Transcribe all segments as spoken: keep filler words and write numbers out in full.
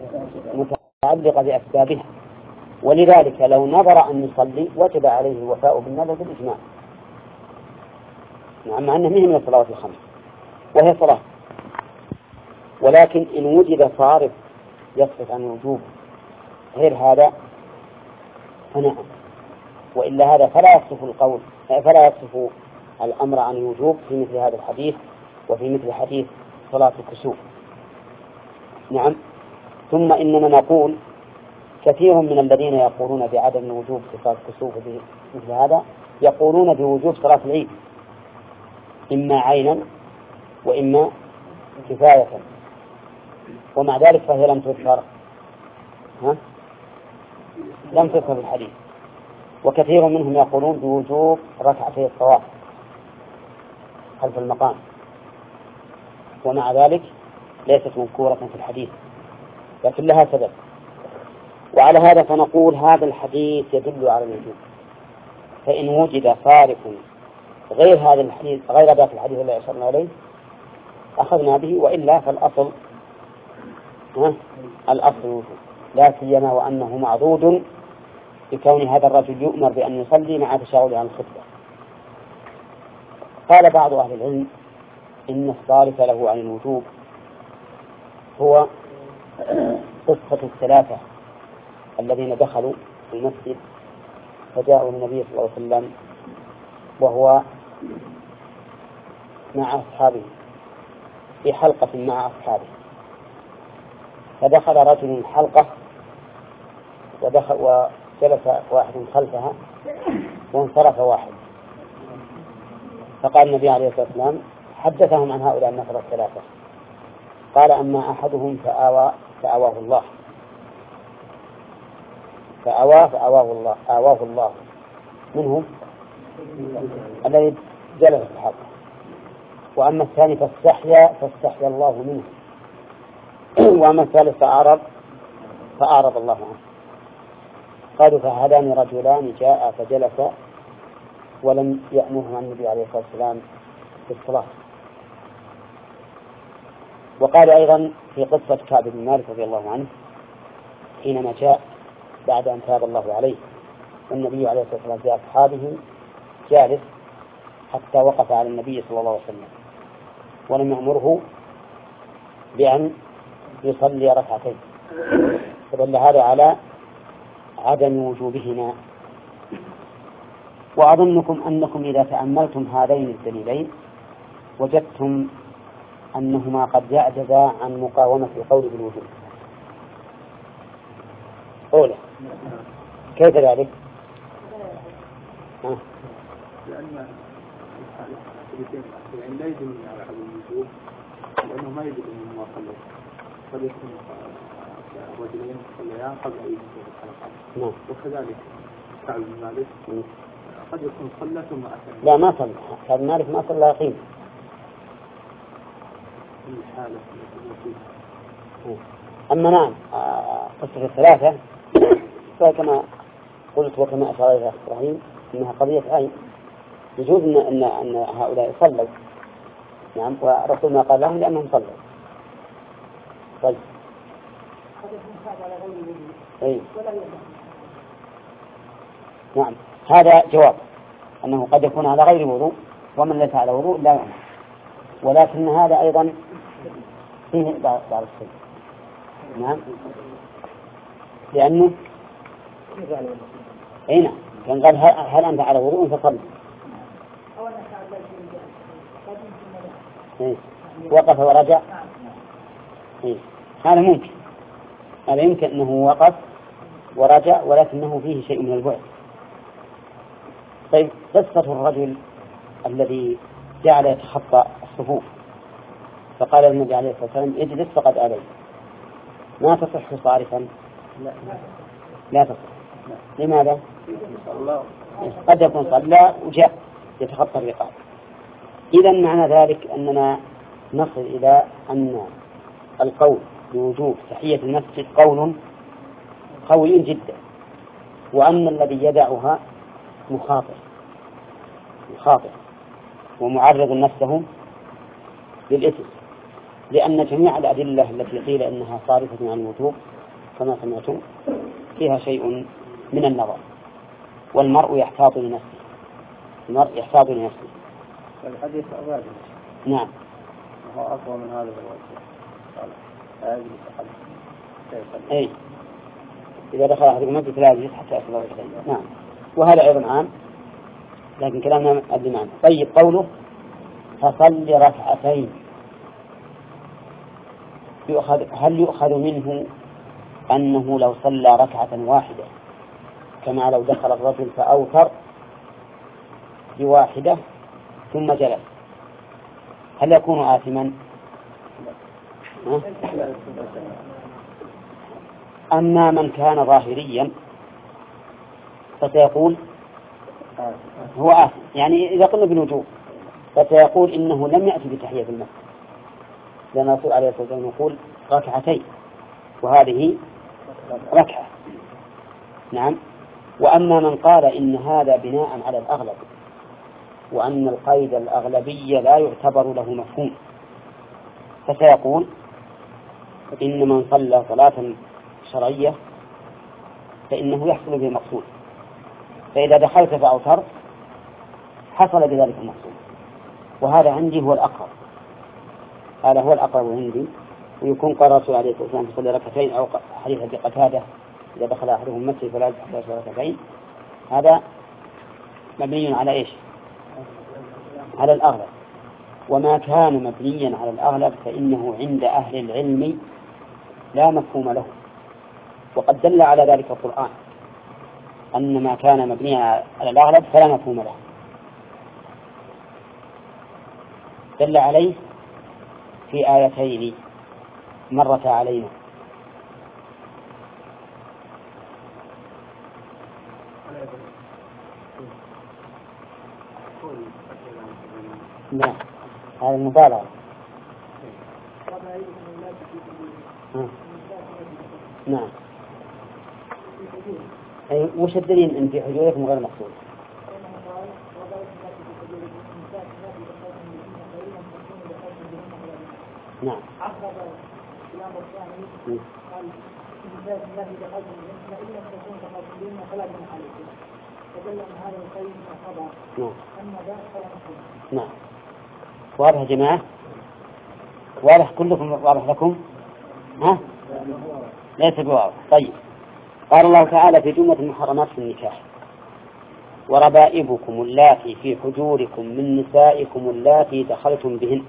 متعلقة بأسبابها، ولذلك لو نظر أن يصلي وجب عليه الوفاء بالنذر بالإجماع، مع أنه مهم من الصلوات الخمس وهي صلاة، ولكن إن وجد صارف يصرف عن الوجوب غير هذا فنعم، وإلا هذا فلا يصرف القول فلا يصرف الأمر عن الوجوب في مثل هذا الحديث وفي مثل حديث صلاة الكسوف. نعم. ثم إننا نقول كثير من الذين يقولون بعدم الوجوب في صلاة الكسوف مثل هذا يقولون بوجوب صلاة العيد إما عينا وإما كفاية، ومع ذلك فهي لم تذكر ها؟ لم تذكر في الحديث. وكثير منهم يقولون بوجوب ركعتي الطواف خلف المقام، ومع ذلك ليست مذكورة في الحديث لكن لها سبب. وعلى هذا فنقول هذا الحديث يدل على الوجوب، فإن وجد صارف غير هذا الحديث غير ذاك الحديث الذي أشرنا إليه أخذنا به، وإلا فالأصل ها؟ الأصل الوجوب، لا سيما وأنه معضود بكون هذا الرجل يؤمر بأن يصلي مع تشاغله عن الخطبة. قال بعض أهل العلم إن الصارف له عن الوجوب هو قصة الثلاثة الذين دخلوا في المسجد فجاءوا النبي صلى الله عليه وسلم وهو مع أصحابه في حلقة مع أصحابه، فدخل رجل الحلقة ودخل وجلس واحد خلفها وانصرف واحد، فقال النبي عليه الصلاة والسلام حدثهم عن هؤلاء النفر الثلاثة، قال أما أحدهم فآوى فآواه الله فآواه فآواه الله آواه الله منهم الذي جلس في الحلقة، وأما الثاني فاستحيا فاستحيا الله منه، وأما الثالث فأعرض فأعرض الله عنه. قالوا فهذان رجلان جاء فجلس ولم يأمره عن النبي عليه الصلاة والسلام في الصلاة. وقال أيضا في قصة كعب بن مالك رضي الله عنه حينما جاء بعد أن تاب الله عليه والنبي عليه الصلاة والسلام في أصحابه جالس حتى وقف على النبي صلى الله عليه وسلم ولم يأمره بأن يصلي ركعتين، فدل هذا على عدم وجوبهما. وأظنكم أنكم إذا تأملتم هذين الدليلين وجدتم أنهما قد يعجزا عن مقاومة القول بالوجوب. أولى كيف ذلك؟ آه. لأن يعني لا يدل على عدم الوجوب لأنه ما يدل من ما صلى، قد يكون رجلين صليان قبل أن يدخل الحلقة، وكذلك كعب بن مالك قد يكون صلى ثم أتى. لا ما صلى كعب بن مالك ما صلى يقين الحالة. أما نعم قصة الثلاثة فكما قلت وكما أشار إلى إبراهيم إنها قضية عين، يجوز إن, إن, أن هؤلاء صلوا نعم ورسولنا قال لهم لأنهم صلوا. طيب أي. نعم هذا جواب أنه قد يكون على غير وضوء ومن ليس على وضوء لا يعمل، ولكن هذا أيضا فيه بعض الشيء. نعم لأنه أي نعم كان قال هل أنت على وضوء فصل إيه. وقف ورجع إيه. هذا ممكن هذا يمكن أنه وقف ورجع ولكنه فيه شيء من البعد. طيب قصة الرجل الذي جعل يتخطى الصفوف فقال النبي عليه الصلاة والسلام اجلس فقد آليت، ما تصح صارفا؟ لا لا تصح. لماذا؟ قد يكون صلى وجاء يتخطى الرقاب. إذا معنى ذلك أننا نصل إلى أن القول بوجوب تحية المسجد قول قوي جدا، وأن الذي يدعها مخاطر مخاطر ومعرض نفسه للإثم، لأن جميع الأدلة التي قيل إنها صارفة عن الوجوب كما سمعتم فيها شيء من النظر، والمرء يحتاط لنفسه، المرء يحتاط لنفسه. الحديث أبدا نعم هو أقوى من هذا الوجه. أي إذا دخل أحدكم المسجد فلا يجلس حتى يصلي ركعتين. نعم، وهذا أيضا عام لكن كلامنا قد معنا. طيب، قوله فصل ركعتين، يؤخذ هل يؤخذ منه أنه لو صلى ركعة واحدة كما لو دخل الرجل فأوتر بواحدة ثم جلس، هل يكون آثما؟ أما من كان ظاهريا فسيقول هو آثم، يعني إذا قلنا بالوجوب فسيقول إنه لم يأتي بتحية المسجد، لأن الرسول عليه الصلاة والسلام يقول ركعتين وهذه ركعة. نعم. وأما من قال إن هذا بناء على الأغلب وأن القيد الأغلبية لا يعتبر له مفهوم، فسيقول إن من صلى صلاة شرعية فإنه يحصل به المقصود، فإذا دخلت فأوترت حصل بذلك المقصود، وهذا عندي هو الأقرب، هذا هو الأقرب عندي. ويكون قال الرسول عليه الصلاة والسلام يصلي ركعتين، أو حديث أبي قتادة إذا دخل أحدهم المسجد فلا يجلس حتى يصلي ركعتين، هذا مبني على إيش؟ على الأغلب. وما كان مبنيا على الأغلب فإنه عند أهل العلم لا مفهوم له، وقد دل على ذلك القرآن أن ما كان مبنيا على الأغلب فلا مفهوم له، دل عليه في آيتين مرتا علينا. نعم، هذا المبالغة. نعم. أي وش الدليل أن في حجوركم غير مقصود؟ نعم. نعم. واضح يا جماعة؟ واضح كلكم؟ واضح لكم؟ ها؟ ليس بواضح. طيب، قال الله تعالى في جملة المحرمات في النكاح: وربائبكم اللاتي في حجوركم من نسائكم اللاتي دخلتم بهن.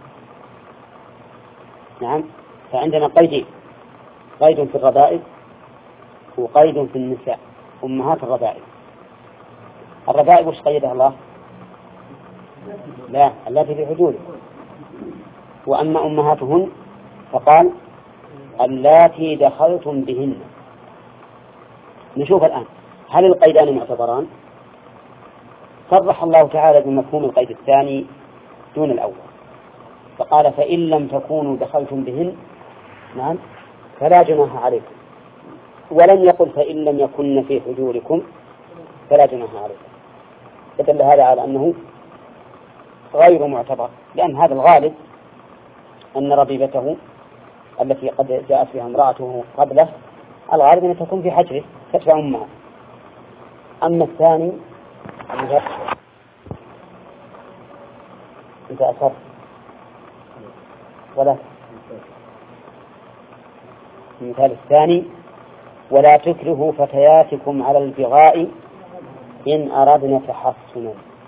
نعم. فعندنا قيدين، قيد في الربائب وقيد في النساء أمهات الربائب. الربائب وش قيدها الله؟ لا، التي في حجوركم. وأما أمهاتهن فقال اللاتي دخلتم بهن. نشوف الآن هل القيدان معتبران؟ صرح الله تعالى بمفهوم القيد الثاني دون الأول، فقال فإن لم تكونوا دخلتم بهن نعم فلا جناح عليكم، ولم يقل فإن لم يكن في حجوركم فلا جناح عليكم. فدل هذا على أنه غير معتبر، لأن هذا الغالب أن ربيبته التي قد جاءت بها امرأته قبله الغالب أن تكون في حجره تتبع أمها. أما الثاني أنت أصر ولا المثال الثاني: ولا تكرهوا فتياتكم على البغاء إن أردنا تحصنا.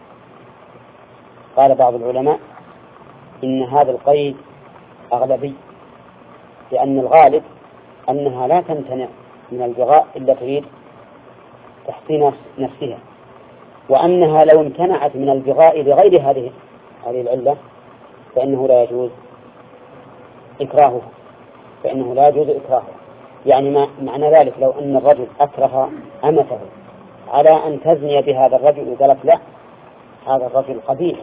قال بعض العلماء إن هذا القيد أغلبي، لأن الغالب أنها لا تمتنع من البغاء إلا تريد تحسين نفسها، وأنها لو امتنعت من البغاء لغير هذه هذه العلة فإنه لا يجوز إكراهه، فإنه لا يجوز إكراهه. يعني ما معنى ذلك لو أن الرجل أكره أمته على أن تزني بهذا الرجل وقالت لا هذا الرجل قبيح،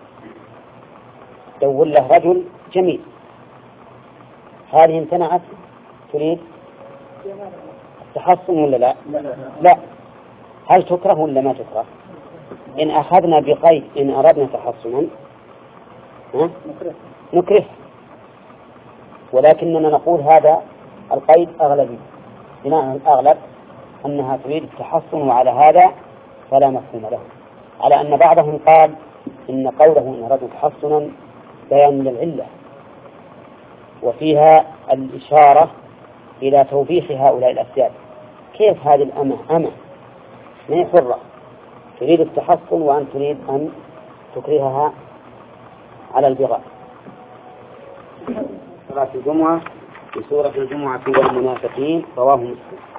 دور له رجل جميل، هذه امتنعت تريد التحصن ولا لا؟ لا. هل تكره ولا ما تكره؟ إن أخذنا بقيد إن أردنا تحصنا نكره، ولكننا نقول هذا القيد أغلبي، بناء الأغلب أنها تريد التحصن، وعلى هذا فلا مفهوم له، على أن بعضهم قال إن قوله إن أرادوا تحصنا بيان للعلة، وفيها الإشارة إلى توبيخ هؤلاء الأسياد. كيف هذه الأمة أمة من حرة تريد التحصن وأن تريد أن تكرهها على البغاء؟ صلاة الجمعة بسورة الجمعة والمنافقين، رواه مسلم.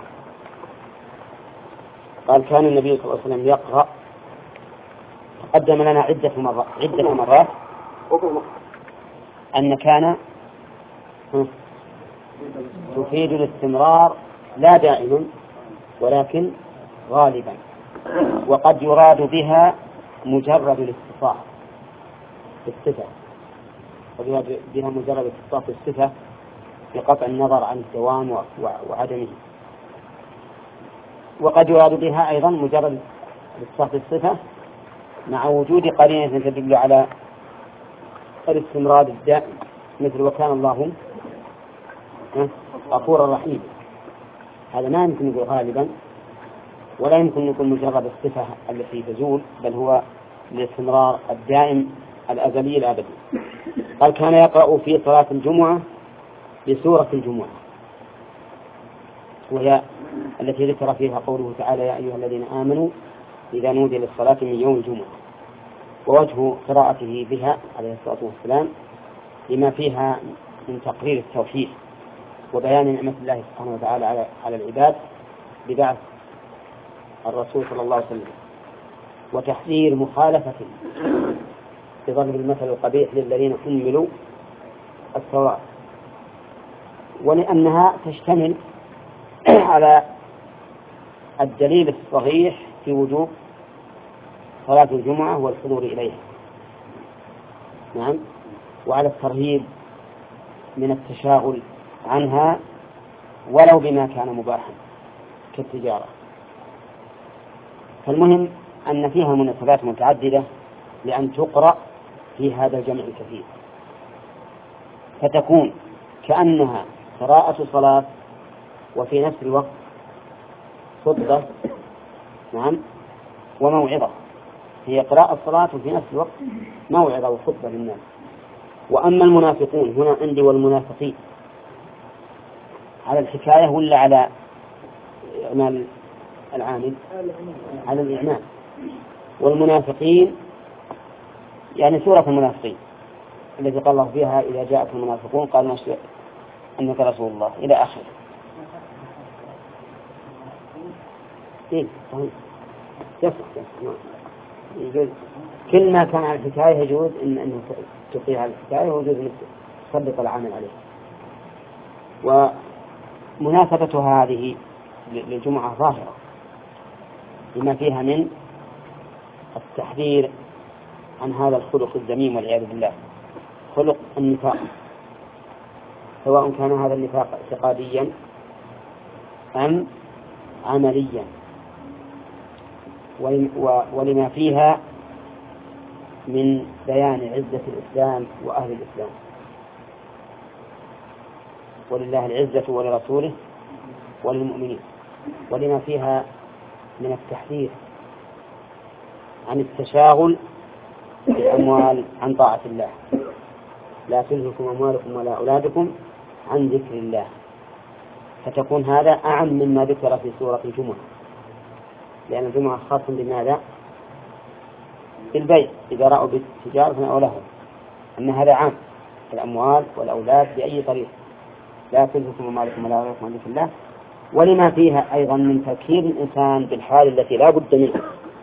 قال كان النبي صلى الله عليه وسلم يقرأ، تقدم لنا عدة مرات عدة مرات أن كان تفيد الاستمرار لا دائما ولكن غالبا، وقد يراد بها مجرد الاتصاف بالصفة، قد يراد بها مجرد الاتصاف بالصفة بقطع النظر عن الدوام وعدمه، وقد يراد بها أيضا مجرد الاتصاف بالصفة مع وجود قرينة تدل على الاستمرار الدائم، مثل وكان الله غفورا رحيما. هذا ما يمكن نقول غالبا، ولا يمكن نقول مجرد الصفة التي تزول، بل هو الاستمرار الدائم الأزلي الأبدي. قال كان يقرأ في صلاة الجمعة بسورة الجمعة، وهي التي ذكر فيها قوله تعالى يا أيها الذين آمنوا إذا نودي للصلاة من يوم الجمعة، ووجه قراءته بها عليه الصلاة والسلام لما فيها من تقرير التوحيد وبيان نعمة الله سبحانه وتعالى على على العباد ببعث الرسول صلى الله عليه وسلم، وتحذير مخالفة بضرب المثل القبيح للذين حملوا التوراة، ولأنها تشتمل على الدليل الصحيح في وجوب صلاة الجمعة والحضور إليها، نعم، وعلى الترهيب من التشاغل عنها ولو بما كان مباحا كالتجارة. فالمهم أن فيها مناسبات متعددة لأن تقرأ في هذا الجمع الكثير، فتكون كأنها قراءة صلاة وفي نفس الوقت خطبة، نعم، وموعظة. هي قراءة الصلاة وفي نفس الوقت موعظة وخطبة للناس. وأما المنافقون هنا عندي والمنافقين على الحكاية ولا على إعمال العامل؟ على الإعمال. والمنافقين يعني سورة المنافقين التي قال الله فيها إذا جاءكم المنافقون قالوا نشهد أنك رسول الله إلى آخره. إيه طيب يجوز كل ما كان على الحكاية يجوز إن أنه تقيها على الحكاية، ويجوز أن تصدق العمل عليه. ومناسبة هذه للجمعة ظاهرة لما فيها من التحذير عن هذا الخلق الذميم والعياذ بالله، خلق النفاق، سواء كان هذا النفاق اعتقاديا أم عمليا، ولما فيها من بيان عزة الإسلام وأهل الإسلام، ولله العزة ولرسوله وللمؤمنين، ولما فيها من التحذير عن التشاغل بالأموال عن طاعة الله، لا تلهكم أموالكم ولا أولادكم عن ذكر الله، فتكون هذا أعم مما ذكر في سورة الجمعة، لأن الجمعة خاصة بماذا؟ بالبيع إذا رأوا بالتجارة أو لهم، أن هذا عام الأموال والأولاد بأي طريق، لا تلهكم أموالكم ولا أولادكم عن ذكر الله. ولما فيها أيضا من تذكير الإنسان بالحال التي لا بد منها،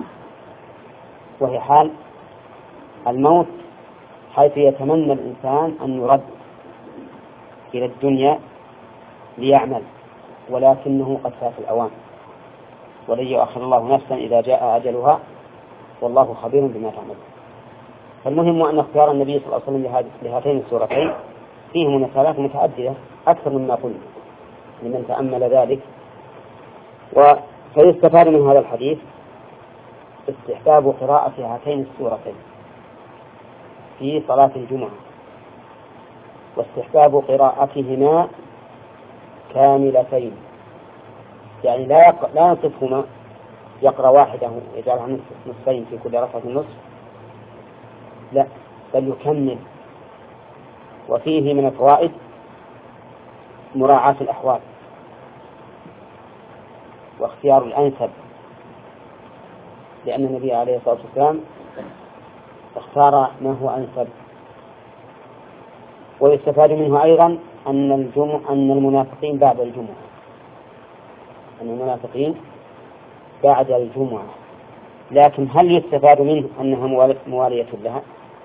وهي حال الموت، حيث يتمنى الإنسان أن يرد إلى الدنيا ليعمل، ولكنه قد فات الأوان، ولن يؤخر الله نفسا إذا جاء أجلها، والله خبير بما تعمل. فالمهم أن اختيار النبي صلى الله عليه وسلم لهاتين السورتين فيه مناسبات متعددة أكثر مما قلنا لمن تأمل ذلك. وفيستفاد من هذا الحديث استحباب قراءة هاتين السورتين في صلاة الجمعة، واستحباب قراءتهما كاملتين، يعني لا يق... لا ينصفهما يقرأ واحده يجعلها نصفين في كل ركعة نصف، لا بل يكمل. وفيه من الفوائد مراعاة الأحوال واختيار الأنسب، لأن النبي عليه الصلاة والسلام اختار ما هو أنسب. ويستفاد منه أيضا أن الجمع أن المنافقين بعد الجمعة أن المنافقين بعد الجمعة لكن هل يستفاد منه أنها موالية لها؟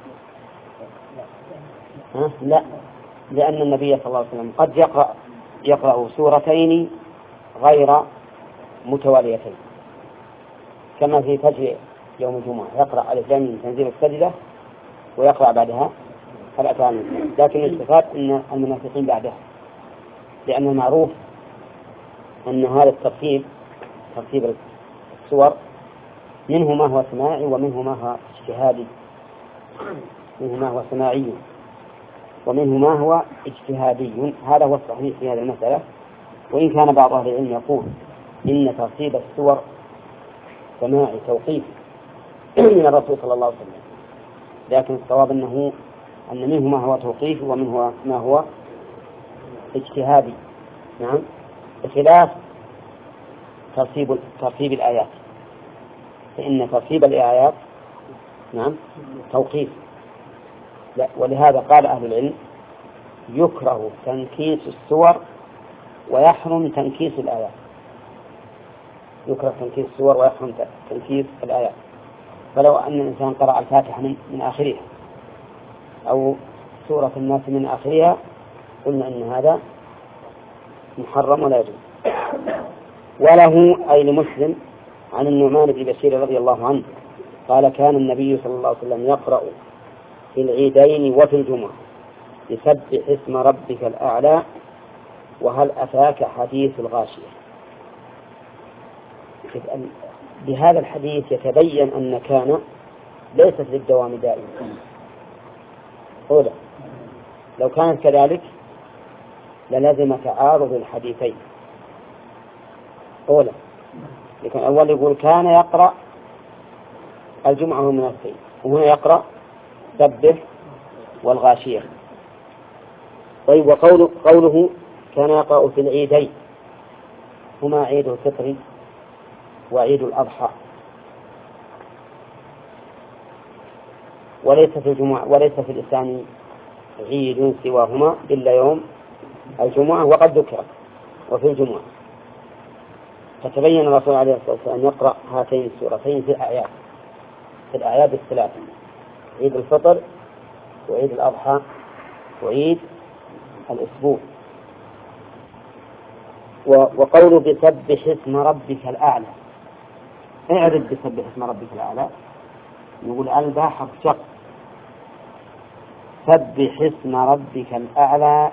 ها؟ لا، لأن النبي صلى الله عليه وسلم قد يقرأ يقرأ سورتين غير متواليتين، كما في فجر يوم الجمعة يقرأ ألف لام ميم تنزيل السجدة ويقرأ بعدها الأتان، لكن يستفاد أن المنافقين بعدها، لأن المعروف أن هذا الترتيب ترتيب السور منه ما هو سماعي ومنه ما هو اجتهادي، منه ما هو سماعي ومنه ما هو اجتهادي. هذا هو الصحيح في هذه المسألة، وإن كان بعض أهل العلم يقول إن ترتيب السور سماعي توقيف من الرسول صلى الله عليه وسلم، لكن الصواب أنه أن منه ما هو توقيف ومنه ما هو اجتهادي. نعم، بخلاف ترتيب ترتيب الآيات، فإن ترتيب الآيات نعم توقيف. لا، ولهذا قال أهل العلم يكره تنكيس السور ويحرم تنكيس الآيات، يكره تنكيس السور ويحرم تنكيس الآيات. فلو أن الإنسان قرأ الفاتحة من, من آخرها أو سورة الناس من آخرها قلنا أن هذا محرم ولا يجوز. وله أي لمسلم عن النعمان بن بشير رضي الله عنه قال كان النبي صلى الله عليه وسلم يقرأ في العيدين وفي الجمعة يسبح اسم ربك الأعلى وهل أتاك حديث الغاشية. بهذا الحديث يتبين أن كان ليست للدوام دائما، أولا لو كانت كذلك للازم تعارض الحديثين. أولا لكن أول يقول كان يقرأ الجمعة والمنافقين، وهنا يقرأ سبح والغاشية. طيب، وقوله قوله كان يقرأ في العيدين هما عيد الفطر وعيد الأضحى، وليس في الجمعة وليس في الإسلام عيد سواهما إلا يوم الجمعة وقد ذكر وفي الجمعة. فتبين الرسول عليه الصلاة والسلام أن يقرأ هاتين السورتين في الأعياد في الأعياد الثلاثة، عيد الفطر وعيد الأضحى وعيد الأسبوع. وقوله بسبح اسم ربك الأعلى، اعرف بسبح اسم ربك الأعلى، نقول ألبا حرف شق، سبح اسم ربك الأعلى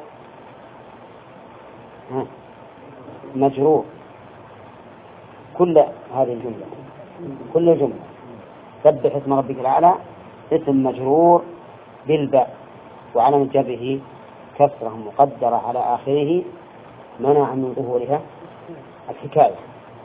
مجرور كل هذه الجملة كل الجملة سبح اسم ربك الأعلى اسم مجرور بالباء وعلى جره كسرة مقدرة على آخره منع من ظهورها الحكاية،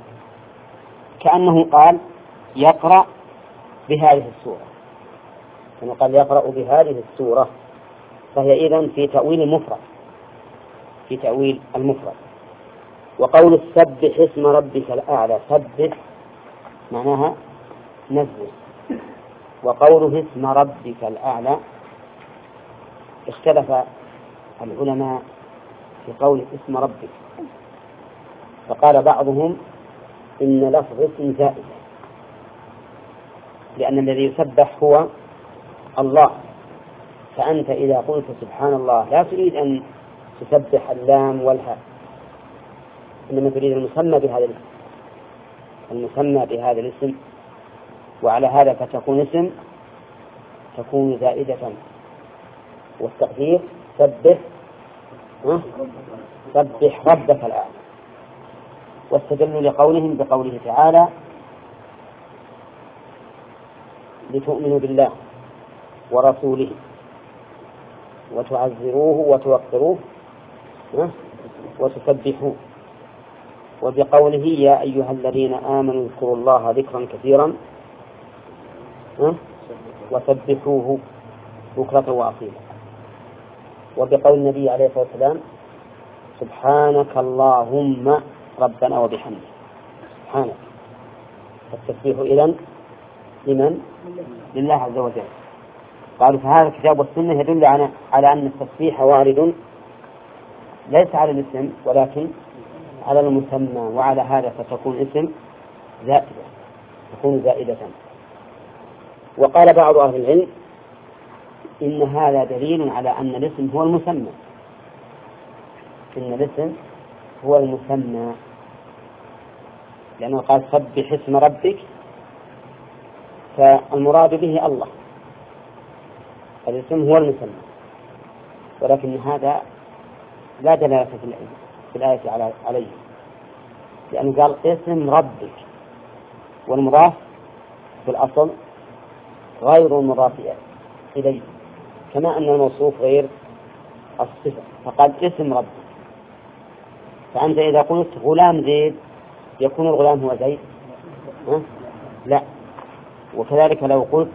كأنه قال يقرأ بهذه السورة، كما قال يقرأ بهذه السورة، فهي إذن في تأويل المفرد في تأويل المفرد. وقول السبح اسم ربك الأعلى، سبح معناها نزل، وقوله اسم ربك الأعلى اختلف العلماء في قول اسم ربك، فقال بعضهم إن لفظ اسم زائد، لأن الذي يسبح هو الله، فأنت إذا قلت سبحان الله لا تريد أن تسبح اللام والهاء، إنما تريد المسمى بهذا الاسم المسمى بهذا الاسم وعلى هذا فتكون اسم تكون زائدة، والتقدير سبح سبح ربك الأعلى. واستدلوا لقولهم بقوله تعالى لتؤمنوا بالله ورسوله وتعزروه وتوقروه وتسبحوه. وبقوله يا أيها الذين آمنوا اذكروا الله ذكرا كثيرا وسبحوه بكرة وأصيلا. وبقول النبي عليه الصلاة والسلام سبحانك اللهم ربنا وبحمدك. سبحانك، التسبيح إذن لمن؟ لله عز وجل. قالوا فهذا الكتاب والسنة يدل على أن التسبيح وارد ليس على الاسم ولكن على المسمى، وعلى هذا فتكون اسم زائدة، تكون زائدة. وقال بعض أهل العلم إن هذا دليل على أن الاسم هو المسمى، إن الاسم هو المسمى، لأنه قال سبح اسم ربك، فالمراد به الله، الاسم هو المسمى. ولكن هذا لا دلالة في الآية عليه، لأنه قال اسم ربك، والمضاف في الأصل غير المضاف إليه، كما أن الموصوف غير الصفة، فقال اسم ربك. فأنت إذا قلت غلام زيد يكون الغلام هو زيد؟ أه؟ لا. وكذلك لو قلت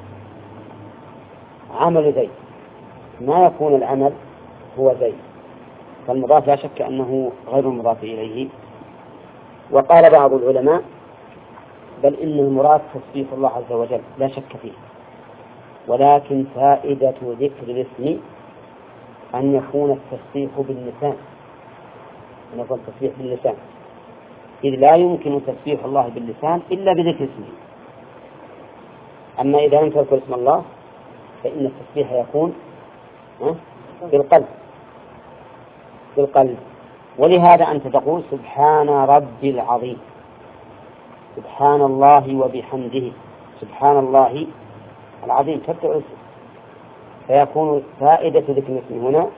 عمل زيد ما يكون العمل هو زيد، فالمضاف لا شك أنه غير المضاف إليه. وقال بعض العلماء بل إن المراد تسبيح الله عز وجل لا شك فيه، ولكن فائدة ذكر الاسم أن يكون التسبيح باللسان، أن يكون التسبيح باللسان، إذ لا يمكن تسبيح الله باللسان إلا بذكر اسمه. أما إذا لم تذكر اسم الله فإن التسبيح يكون بالقلب بالقلب. ولهذا أنت تقول سبحان ربي العظيم، سبحان الله وبحمده، سبحان الله العظيم، تبدأ اسم، فيكون فائدة ذكر الاسم هنا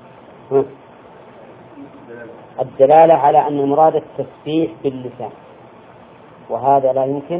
الدلالة على أن المراد التسبيح باللسان، وهذا لا يمكن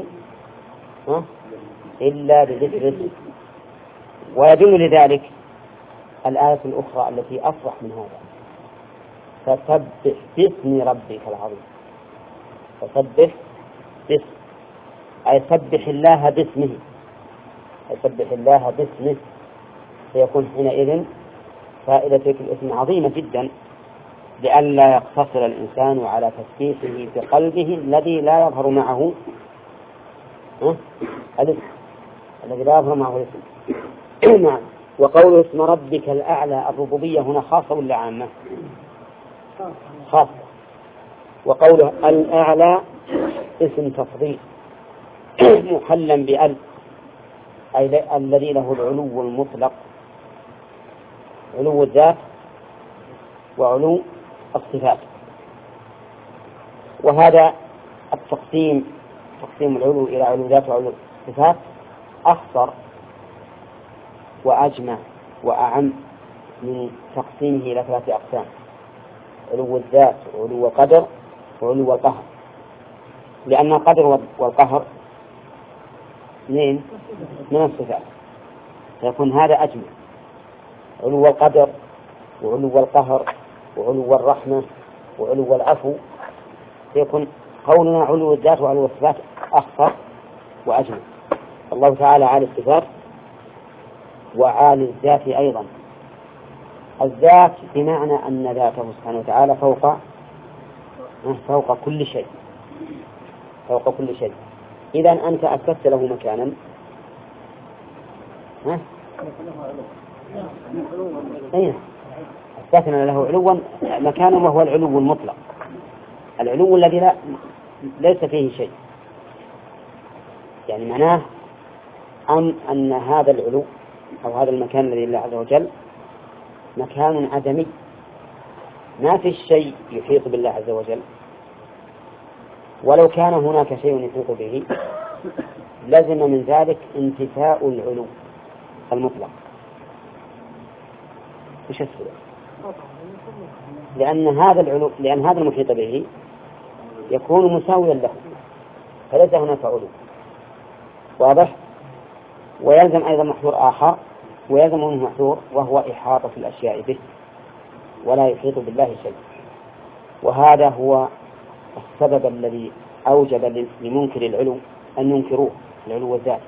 إلا بذكر الاسم. ويدل لذلك الآية الأخرى التي أفرح من هذا، فسبح باسم ربك العظيم، فسبح باسم أي سبح الله باسمه، أي سبح الله باسمه، سيكون حينئذ فائدة الاسم عظيمة جدا، لئلا يقتصر الإنسان على تسبيحه بقلبه الذي لا يظهر معه الاسم، الذي لا يظهر معه الاسم. نعم. وقوله اسم ربك الأعلى، الربوبية هنا خاصة ولا عامة؟ خاصة. وقوله الأعلى اسم تفضيل محلا بأل، أي الذي له العلو المطلق، علو الذات وعلو الصفات. وهذا التقسيم، تقسيم العلو إلى علو الذات وعلو الصفات، أخصر وأجمع وأعم من تقسيمه إلى ثلاثة أقسام: علو الذات وعلو القدر وعلو القهر، لأن القدر والقهر اثنين من الصفات، فيكون هذا أجمع. علو القدر وعلو القهر وعلو الرحمة وعلو العفو، فيكون قولنا علو الذات وعلو الصفات أخصر وأجمع. الله تعالى عالي الصفات وعالي الذات أيضا. الذات بمعنى أن ذاته سبحانه وتعالى فوق فوق كل شيء، فوق كل شيء. إذا أنت أثبت له مكانا، ها؟ أين أثبتنا له علوا مكانا، وهو العلو المطلق، العلو الذي لا ليس فيه شيء. يعني معناه أم أن هذا العلو أو هذا المكان الذي لله عز وجل مكان عدمي، ما في شيء يحيط بالله عز وجل، ولو كان هناك شيء يحيط به لزم من ذلك انتفاء العلو المطلق. وش السبب؟ لأن هذا العلو، لأن هذا المحيط به يكون مساويا له، فليس هناك علو. واضح؟ ويلزم أيضا محذور آخر، ويلزم منه محذور وهو إحاطة الأشياء به ولا يحيط بالله شيء. وهذا هو السبب الذي أوجب لمنكر العلو أن ينكروه العلو الذات،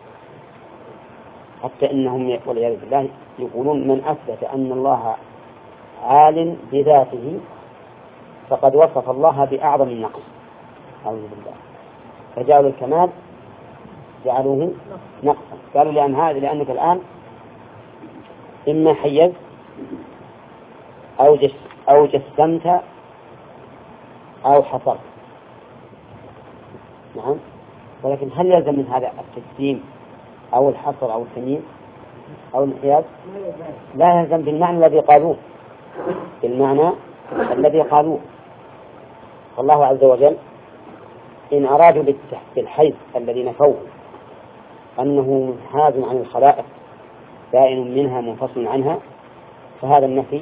حتى إنهم والعياذ بالله يقولون من أثبت أن الله عال بذاته فقد وصف الله بأعظم النقص، أعوذ بالله، فجعلوا الكمال جعلوه نقصا. قالوا لأن هذا لأنك الآن إما حيز أو جس أو جسمت أو حصرت. نعم، ولكن هل يلزم من هذا التجسيم أو الحصر أو التمييز أو الانحياز؟ لا يلزم بالمعنى الذي قالوه، بالمعنى الذي قالوه. الله عز وجل إن أرادوا بالحيز الذي نفوه أنه منحاز عن الخلائق بائن منها منفصل عنها فهذا النفي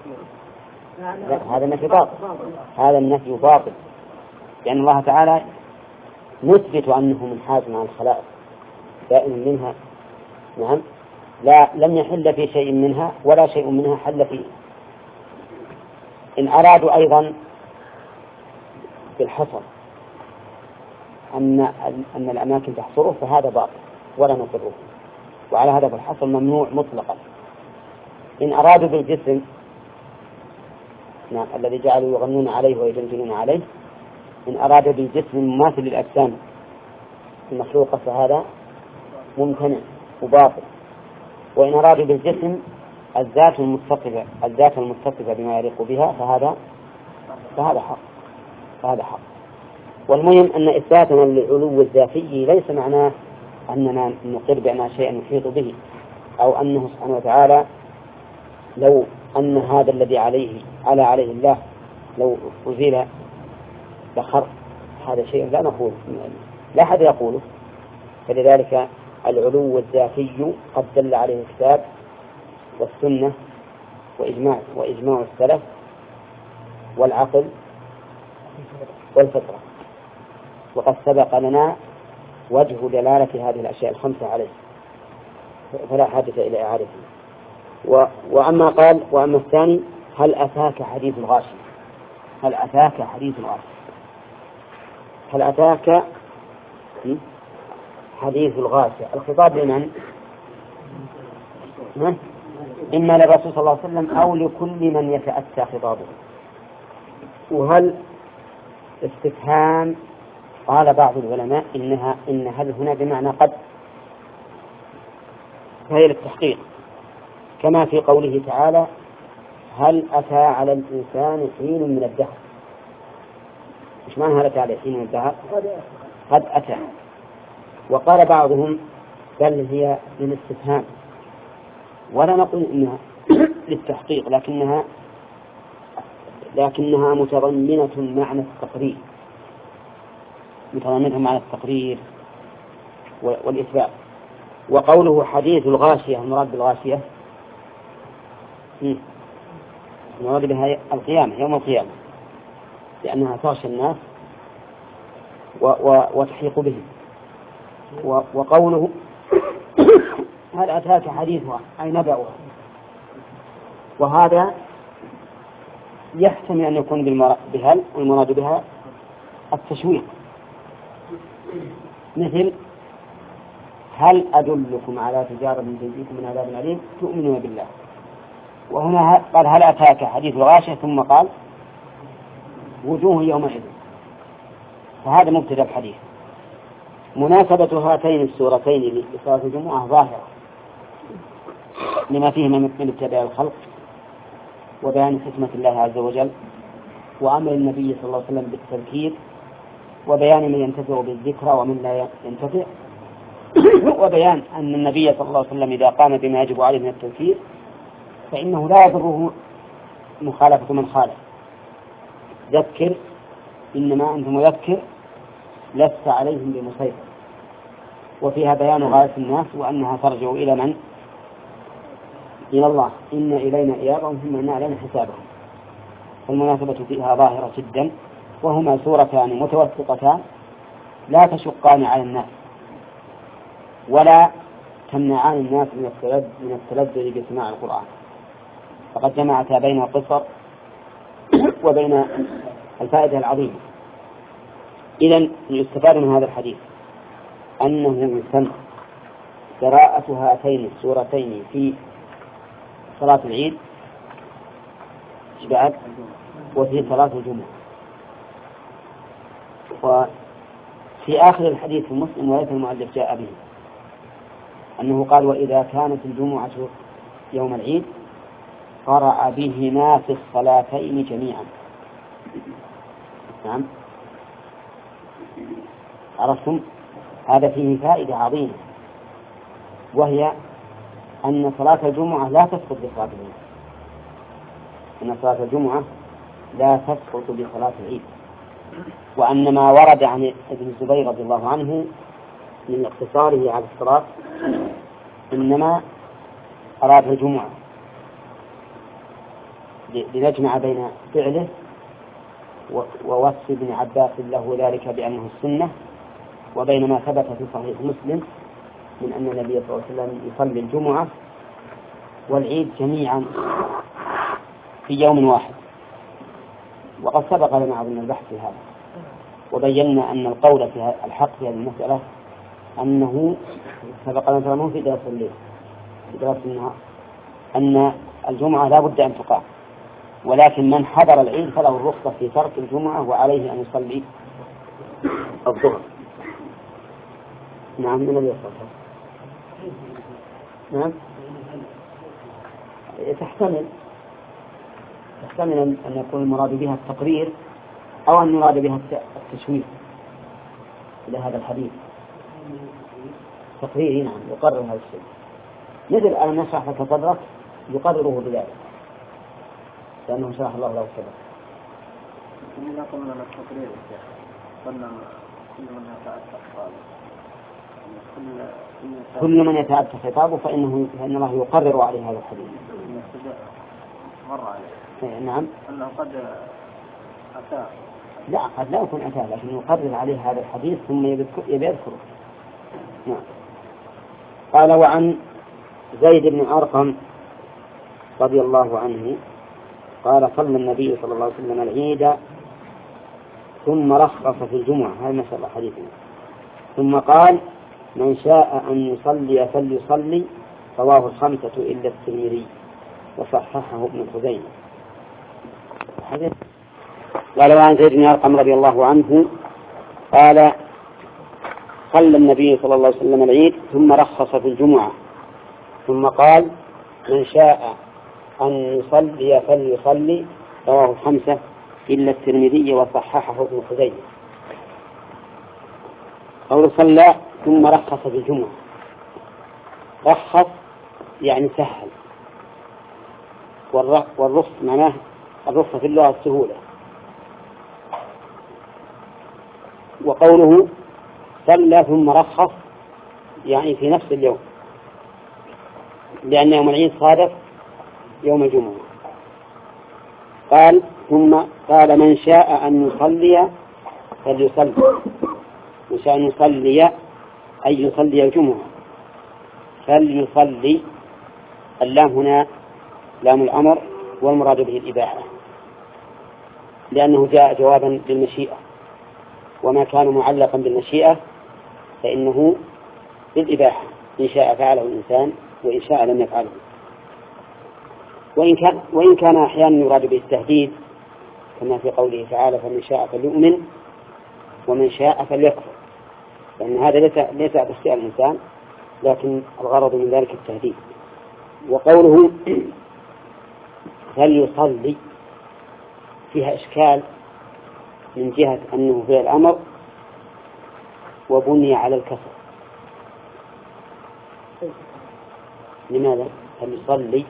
هذا النفي باطل، هذا النفي باطل، لأن الله تعالى نثبت أنه منحاز عن الخلائق بائن منها. نعم، لا لم يحل في شيء منها ولا شيء منها حل فيه. إن أرادوا أيضا بالحصر أن أن الأماكن تحصره فهذا باطل ولا نقره، وعلى هذا الحصر ممنوع مطلقا. إن أرادوا بالجسم نعم الذي جعلوا يغنون عليه ويجنجنون عليه، إن أرادوا بالجسم المماثل للأجسام المخلوقة فهذا ممتنع وباطل. وإن أرادوا بالجسم الذات المتصفة الذات المتصفة بما يليق بها فهذا فهذا حق فهذا حق. والمهم أن إثباتنا للعلو الذاتي ليس معناه أننا نقر بأن شيئا يحيط به، أو أنه سبحانه وتعالى لو أن هذا الذي عليه على عليه الله لو أزيل لخر، هذا شيء لا نقول لا أحد يقوله. فلذلك العلو الذاتي قد دل عليه الكتاب والسنة وإجماع وإجماع السلف والعقل والفطرة، وقد سبق لنا وجه دلالة هذه الأشياء الخمسة عليه فلا حاجة إلى إعادته. و... وأما قال وأما الثاني هل أتاك حديث الغاشية، هل أتاك حديث الغاشية، هل أتاك حديث الغاشية، الخطاب لمن؟ إما للرسول صلى الله عليه وسلم أو لكل من يتأتى خطابه. وهل استفهام قال بعض العلماء إنها إن هل هنا بمعنى قد، فهي للتحقيق، كما في قوله تعالى هل أتى على الإنسان حين من الدهر. مش معنى هل أتى على حين من الدهر؟ قد أتى. وقال بعضهم بل هي للاستفهام، ولا نقول إنها للتحقيق، لكنها لكنها متضمنة معنى التقرير، متضمنة معنى التقرير والإثبات. وقوله حديث الغاشية المراد بالغاشية المراد بها القيامة، يوم القيامة، لأنها تغشى الناس وتحيق بهم. وقوله هل أتاك حديثها أي نبأها، وهذا يحتمل أن يكون بهل والمراد بها التشويق، مثل هل أدلكم على تجارة تنجيكم من عذاب أليم تؤمنون بالله. وهنا قال هل أتاك حديث الغاشية ثم قال وجوه يومئذ، فهذا مبتدأ الحديث. مناسبة هاتين السورتين لصلاة الجمعة ظاهرة لما فيه من ابتداء الخلق وبيان حكمة الله عز وجل وأمر النبي صلى الله عليه وسلم بالتذكير وبيان من ينتفع بالذكرى ومن لا ينتفع، وبيان أن النبي صلى الله عليه وسلم إذا قام بما يجب عليه من التذكير فإنه لا يضره مخالفة من خالف. ذكر إنما أنت مذكر لست عليهم بمسيطر. وفيها بيان غاية الناس وأنها ترجع إلى من؟ إلى الله، إن إلينا إيابهم ثم إن علينا حسابهم. فالمناسبة فيها ظاهرة جدا، وهما سورتان متوسطتان لا تشقان على الناس ولا تمنعان الناس من التلذذ من التلذذ بسماع القرآن، فقد جمعتا بين القصر وبين الفائدة العظيمة. إذن يستفاد من هذا الحديث أنه يسن قراءة هاتين السورتين في صلاة العيد بعد وفي صلاة الجمعة. وفي آخر الحديث في مسلم وليس المؤلف جاء به أنه قال: وإذا كانت الجمعة يوم العيد قرأ بهما في الصلاتين جميعا. نعم، عرفتم؟ هذا فيه فائدة عظيمة، وهي أن صلاة الجمعة لا تسقط بصلاة العيد، أن صلاة الجمعة لا تسقط بصلاة العيد، وأن ما ورد عن ابن الزبير رضي الله عنه من اقتصاره على الصلاة إنما أراد الجمعة لنجمع بين فعله ووصف ابن عباس له ذلك بأنه السنة، وبين ما ثبت في صحيح مسلم من أن النبي صلى الله عليه وسلم يصلي الجمعة والعيد جميعا في يوم واحد. وقد سبق لنا أظن البحث في هذا، وبينا أن القول في الحق في هذه المسألة أنه سبق لنا مو في درس الليل، في درس النهار، أن الجمعة لا بد أن تقام، ولكن من حضر العيد فله الرخصة في ترك الجمعة وعليه أن يصلي الظهر. نعم، من الذي يصلي؟ نعم، تحتمل تحتمل أن يكون المراد بها التقرير أو أن يراد بها التشويق إلى هذا الحديث. تقرير، نعم، يقرر هذا الشيء، مثل أن نشرح لك صدرك يقرره بذلك لأنه شرح الله له صدرك. إذا قلنا التقرير قلنا كل من يتأتى كل من يتأتى خطابه فإنه فإن الله يقرر عليه هذا الحديث. مر عليه. نعم. أنه قد أتى. لا، قد لا يكون أتى، لكن يقرر عليه هذا الحديث ثم يذكره. نعم. قال: وعن زيد بن أرقم رضي الله عنه قال: صلى النبي صلى الله عليه وسلم العيد ثم رخص في الجمعة. هذا مسألة حديثنا. ثم قال: من شاء أن يصلي فليصلي، رواه الخمسة إلا الترمذي وصححه ابن خزيمة. قال: وعن زيد بن أرقم رضي الله عنه قال: صلى النبي صلى الله عليه وسلم العيد ثم رخص في الجمعة، ثم قال: من شاء أن يصلي فليصلي، رواه الخمسة إلا الترمذي وصححه ابن خزيمة. قول صلى ثم رخص في الجمعة، رخص يعني سهل، والرخص معناه الرخصة في اللغة السهولة. وقوله صلى ثم رخص يعني في نفس اليوم، لأن يوم العيد صادف يوم الجمعة. قال ثم قال: من شاء أن يصلي فليصلي، من شاء أن يصلي أي يصلي الجمعة فليصلي. اللام هنا لام الأمر، والمراد به الإباحة، لأنه جاء جوابا للمشيئة، وما كان معلقا بالمشيئة فإنه بالإباحة، إن شاء فعله الإنسان وإن شاء لم يفعله. وإن كان, وإن كان أحيانا يراد به التهديد كما في قوله تعالى: فمن شاء فليؤمن ومن شاء فليكفر، لأن هذا ليس ليس باختيار الإنسان، لكن الغرض من ذلك التهديد. وقوله فليصلي فيها إشكال من جهة أنه فعل الأمر وبني على الكسر. لماذا؟ فليصلي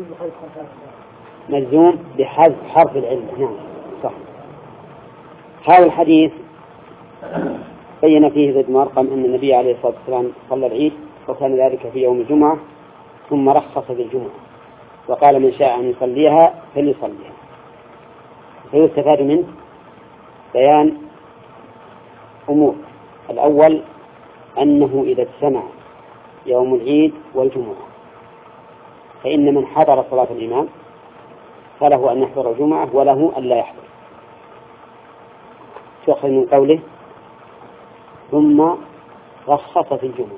مجزوم بحذف حرف العلة. نعم صح. هذا الحديث بين فيه زيد بن أرقم أن النبي عليه الصلاة والسلام صلى العيد وكان ذلك في يوم الجمعة، ثم رخص بالجمعة وقال: من شاء أن يصليها فليصليها. فيستفاد منه بيان أمور. الأول أنه إذا اجتمع يوم العيد والجمعة، فإن من حضر صلاة الإمام فله أن يحضر الجمعة وله أن لا يحضر. تؤخذ من قوله ثم رخص في الجمعة.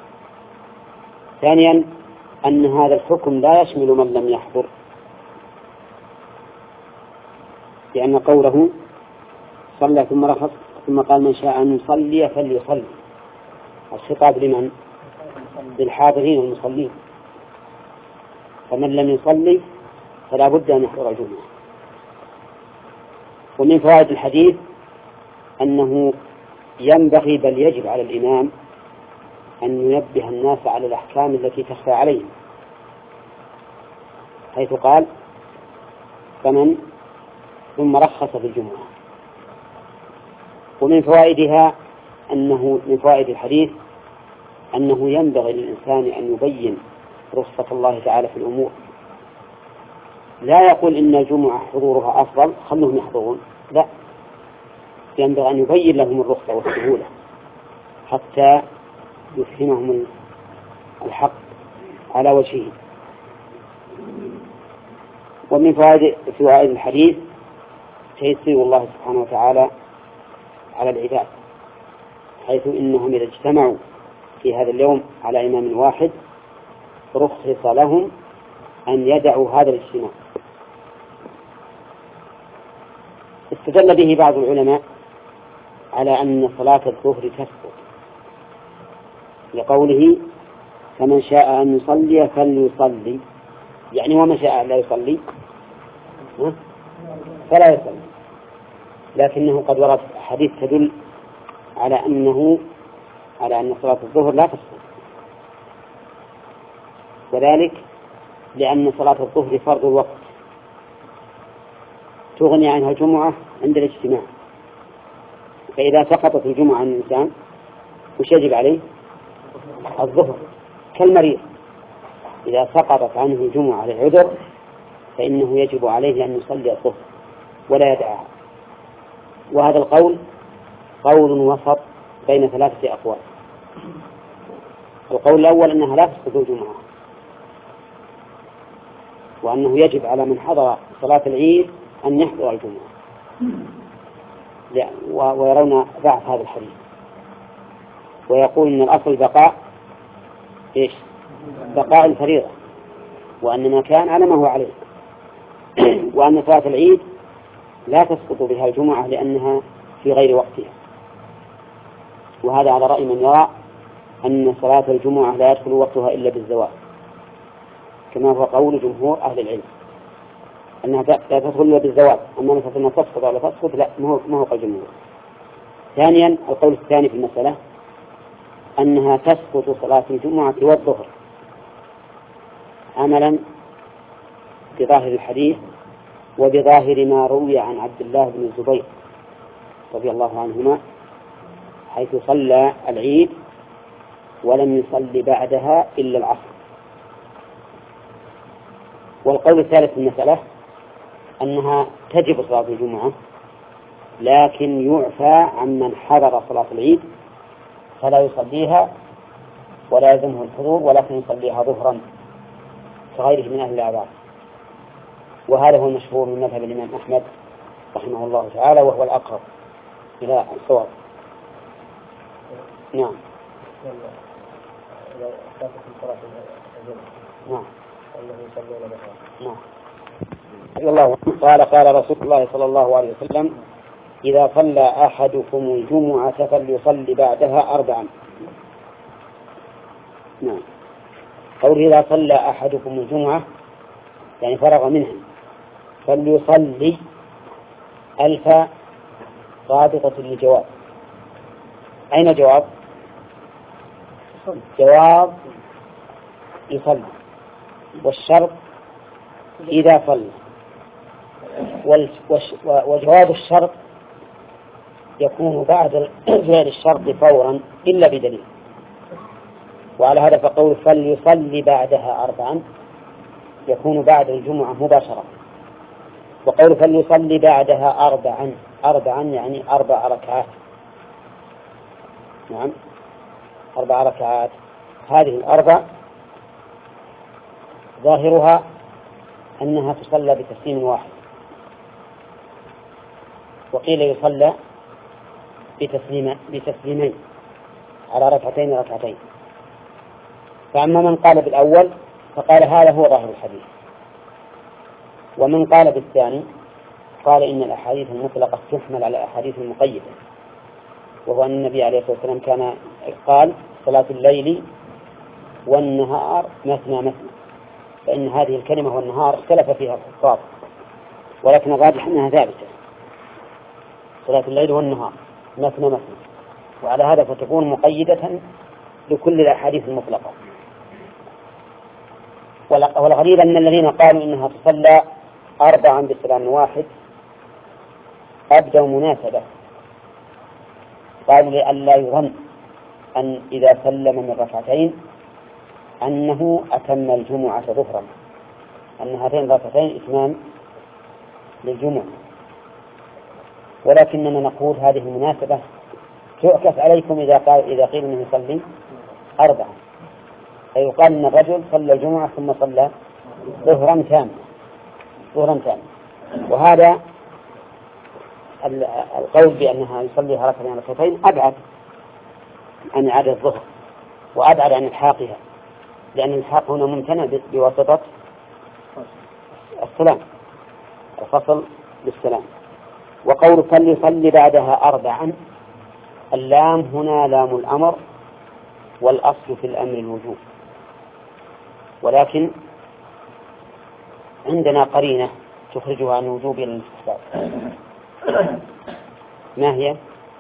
ثانيا أن هذا الحكم لا يشمل من لم يحضر، لأن قوله صلى ثم رخص ثم قال من شاء أن يصلي فليصلي، الخطاب لمن؟ للحاضرين والمصلين، فمن لم يصلي فلا بد أن يحضر الجمعة. ومن فوائد الحديث أنه ينبغي بل يجب على الإمام أن ينبه الناس على الأحكام التي تخفى عليهم، حيث قال فمن ثم رخص في الجمعة. ومن فوائدها أنه من فوائد الحديث أنه ينبغي للإنسان أن يبين رخصة الله تعالى في الأمور، لا يقول إن الجمعة حضورها أفضل خلهم يحضرون، لا، ينبغي أن يبين لهم الرخصة والسهولة حتى يفهمهم الحق على وجهه. ومن فوائد فوائد الحديث تيسير الله سبحانه وتعالى على العباد، حيث إنهم إذا اجتمعوا في هذا اليوم على إمام واحد رخص لهم أن يدعوا هذا الاجتماع. استدل به بعض العلماء على أن صلاة الظهر تسقط، لقوله فمن شاء أن يصلي فليصلي، يعني ومن شاء لا يصلي فلا يصلي، لكنه قد ورد حديث تدل على أنه على أن صلاة الظهر لا تسقط، وذلك لأن صلاة الظهر فرض الوقت تغني عنها الجمعة عند الاجتماع، فإذا سقطت الجمعة عن الإنسان وش يجب عليه؟ الظهر، كالمريض إذا سقطت عنه الجمعة للعذر فإنه يجب عليه أن يصلي الظهر ولا يدعها. وهذا القول قول وسط بين ثلاثة أقوال. القول الأول أنها لا تسقط الجمعة، وأنه يجب على من حضر صلاة العيد أن يحضر الجمعة، ويرون ضعف هذا الحديث، ويقول أن الأصل بقاء إيش؟ بقاء الفريضة، وأن ما كان على ما هو عليه، وأن صلاة العيد لا تسقط بها الجمعة لأنها في غير وقتها. وهذا على رأي من يرى أن صلاة الجمعة لا يدخل وقتها إلا بالزوال، كما هو قول جمهور أهل العلم أنها لا تدخل إلا بالزوال، أما نفس أنها تسقط ولا تسقط لا، ما هو قول جمهور. ثانيا القول الثاني في المسألة أنها تسقط صلاة الجمعة والظهر عملا بظاهر الحديث وبظاهر ما روي عن عبد الله بن الزبير رضي الله عنهما، حيث صلى العيد ولم يصلي بعدها إلا العصر. والقول الثالث في المسألة أنها تجب صلاة الجمعة، لكن يعفى عمن حضر صلاة العيد فلا يصليها ولا يلزمه الحضور، ولكن يصليها ظهرا كغيره من أهل الأعذار. وهذا هو المشهور من مذهب الإمام أحمد رحمه الله تعالى، وهو الأقرب إلى الصواب. نعم. نعم. نعم. الله قال قال رسول الله صلى الله عليه وسلم إذا صلى أحدكم الجمعة فليصلي بعدها أربعا. نعم. قول إذا صلى أحدكم الجمعة يعني فرغ منها فليصلي، ألف رابطة للجواب. أين جواب؟ جواب يصلي، والشرط إذا صلى، وجواب الشرط يكون بعد فعل الشرط فورا إلا بدليل. وعلى هذا فقول فليصلي بعدها أربعا يكون بعد الجمعة مباشرة، وقول فليصلي بعدها أربعا أربعا يعني أربع ركعات. نعم، أربع ركعات هذه الأربع ظاهرها أنها تصلى بتسليم واحد، وقيل يصلى بتسليم بتسليمين على ركعتين ركعتين. فأما من قال بالأول فقال هذا هو ظاهر الحديث، ومن قال بالثاني قال إن الأحاديث المطلقة تحمل على الأحاديث المقيدة، وهو أن النبي عليه الصلاة والسلام كان قال صلاة الليل والنهار مثنى مثنى، فإن هذه الكلمة والنهار اختلف فيها الحفاظ، ولكن الراجح أنها ثابتة، صلاة الليل والنهار مثنى مثنى، وعلى هذا فتكون مقيدة لكل الأحاديث المطلقة. والغريب أن الذين قالوا إنها تصلى أربعا بسلام واحد أبدوا مناسبة، قالوا لئلا يظن أن إذا سلم من ركعتين أنه أتم الجمعة ظهرا، أن هاتين الركعتين إتمام للجمعة، ولكننا نقول هذه المناسبة تعكس عليكم إذا قال إذا قيل أنه يصلي أربعة، فيقال أن الرجل صلى الجمعة ثم صلى ظهرا تاما ظهرا تاما وهذا القول بأنها يصليها ركعتين ركعتين أبعد عن إعادة الظهر وأبعد عن الحاقها، لأن الحاق هنا ممتنع بواسطة السلام، الفصل بالسلام. وقول فليصلي بعدها أربعا، اللام هنا لام الأمر، والأصل في الأمر الوجوب، ولكن عندنا قرينة تخرجها عن وجوب إلى الاستحباب. ما هي؟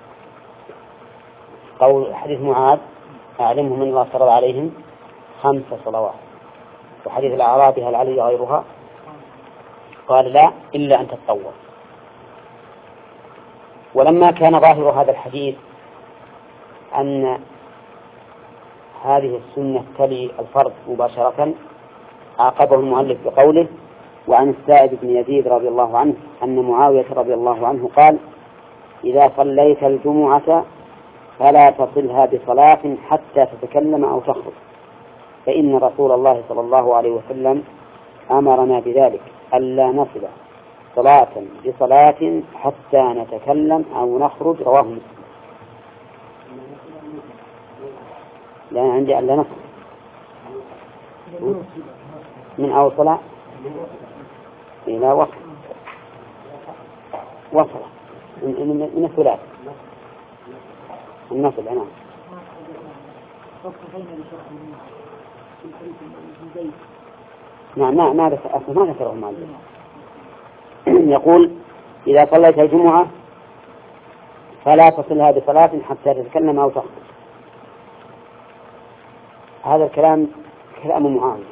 قول حديث معاذ أعلمهم من الله فرض عليهم خمس صلوات، وحديث الأعرابي هل علي غيرها؟ قال لا إلا أن تتطوع. ولما كان ظاهر هذا الحديث أن هذه السنة تلي الفرض مباشرة، عاقبه المؤلف بقوله وعن السائب بن يزيد رضي الله عنه أن معاوية رضي الله عنه قال إذا صليت الجمعة فلا تصلها بصلاة حتى تتكلم أو تخرج، فإن رسول الله صلى الله عليه وسلم أمرنا بذلك ألا نصل صلاة بصلاة حتى نتكلم أو نخرج، رواه مسلم. لا عندي ألا نصل من أوصل إلى وصل وصل من, من الثلاث النصل. أنا نعم ما ما أصلا ما ذكره المؤلف. يقول إذا صليت الجمعة فلا تصلها بصلاة حتى تتكلم أو تخرج. هذا الكلام كلام معاوية،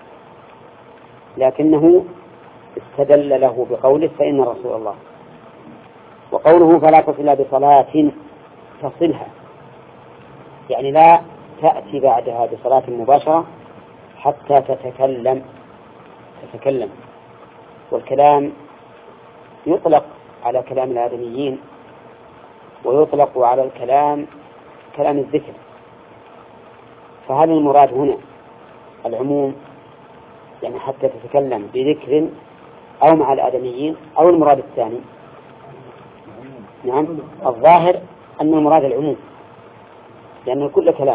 لكنه استدل له بقوله فإن رسول الله، وقوله فلا تصلها بصلاة تصلها يعني لا تأتي بعدها بصلاة مباشرة حتى تتكلم تتكلم والكلام يطلق على كلام الآدميين ويطلق على الكلام كلام الذكر، فهل المراد هنا العموم يعني حتى تتكلم بذكر أو مع الآدميين أو المراد الثاني؟ نعم الظاهر أن المراد العموم، لأن كل كلام.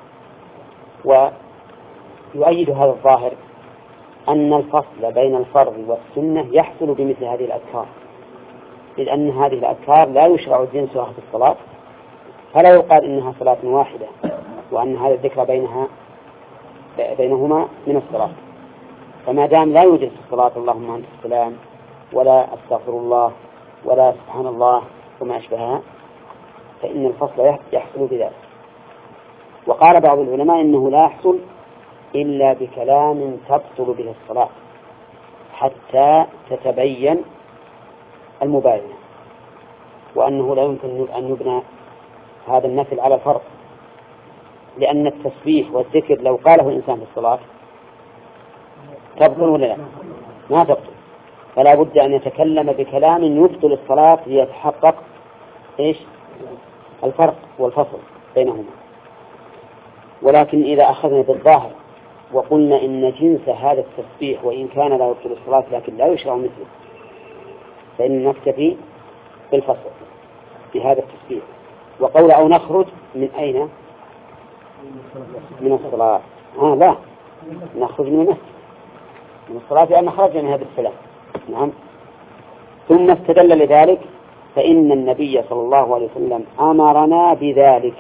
ويؤيد هذا الظاهر أن الفصل بين الفرض والسنة يحصل بمثل هذه الأذكار، إذ أن هذه الأذكار لا يشرع جنسها في الصلاة، فلا يقال إنها صلاة واحدة وأن هذا الذكر بينها بينهما من الصلاة. فما دام لا يوجد في الصلاة اللهم أنت السلام ولا أستغفر الله ولا سبحان الله وما أشبهها، فإن الفصل يحصل بذلك. وقال بعض العلماء إنه لا يحصل إلا بكلام تبطل به الصلاة حتى تتبين المباينة، وأنه لا يمكن أن يبنى هذا النفل على الفرض، لأن التسبيح والذكر لو قاله الإنسان في الصلاة تبطل ولا لا؟ ما تبطل، فلا بد أن يتكلم بكلام يبطل الصلاة ليتحقق إيش الفرق والفصل بينهما. ولكن إذا أخذنا بالظاهر وقلنا إن جنس هذا التسبيح وإن كان لا يبطل الصلاة لكن لا يشرع مثله، فإن نكتفي بالفصل بهذا التسبيح. وقول أو نخرج من أين؟ من الصلاة. آه لا، نخرج من المسجد من الصلاة لأن خرج من هذا السلام. نعم. ثم استدل لذلك فإن النبي صلى الله عليه وسلم أمرنا بذلك.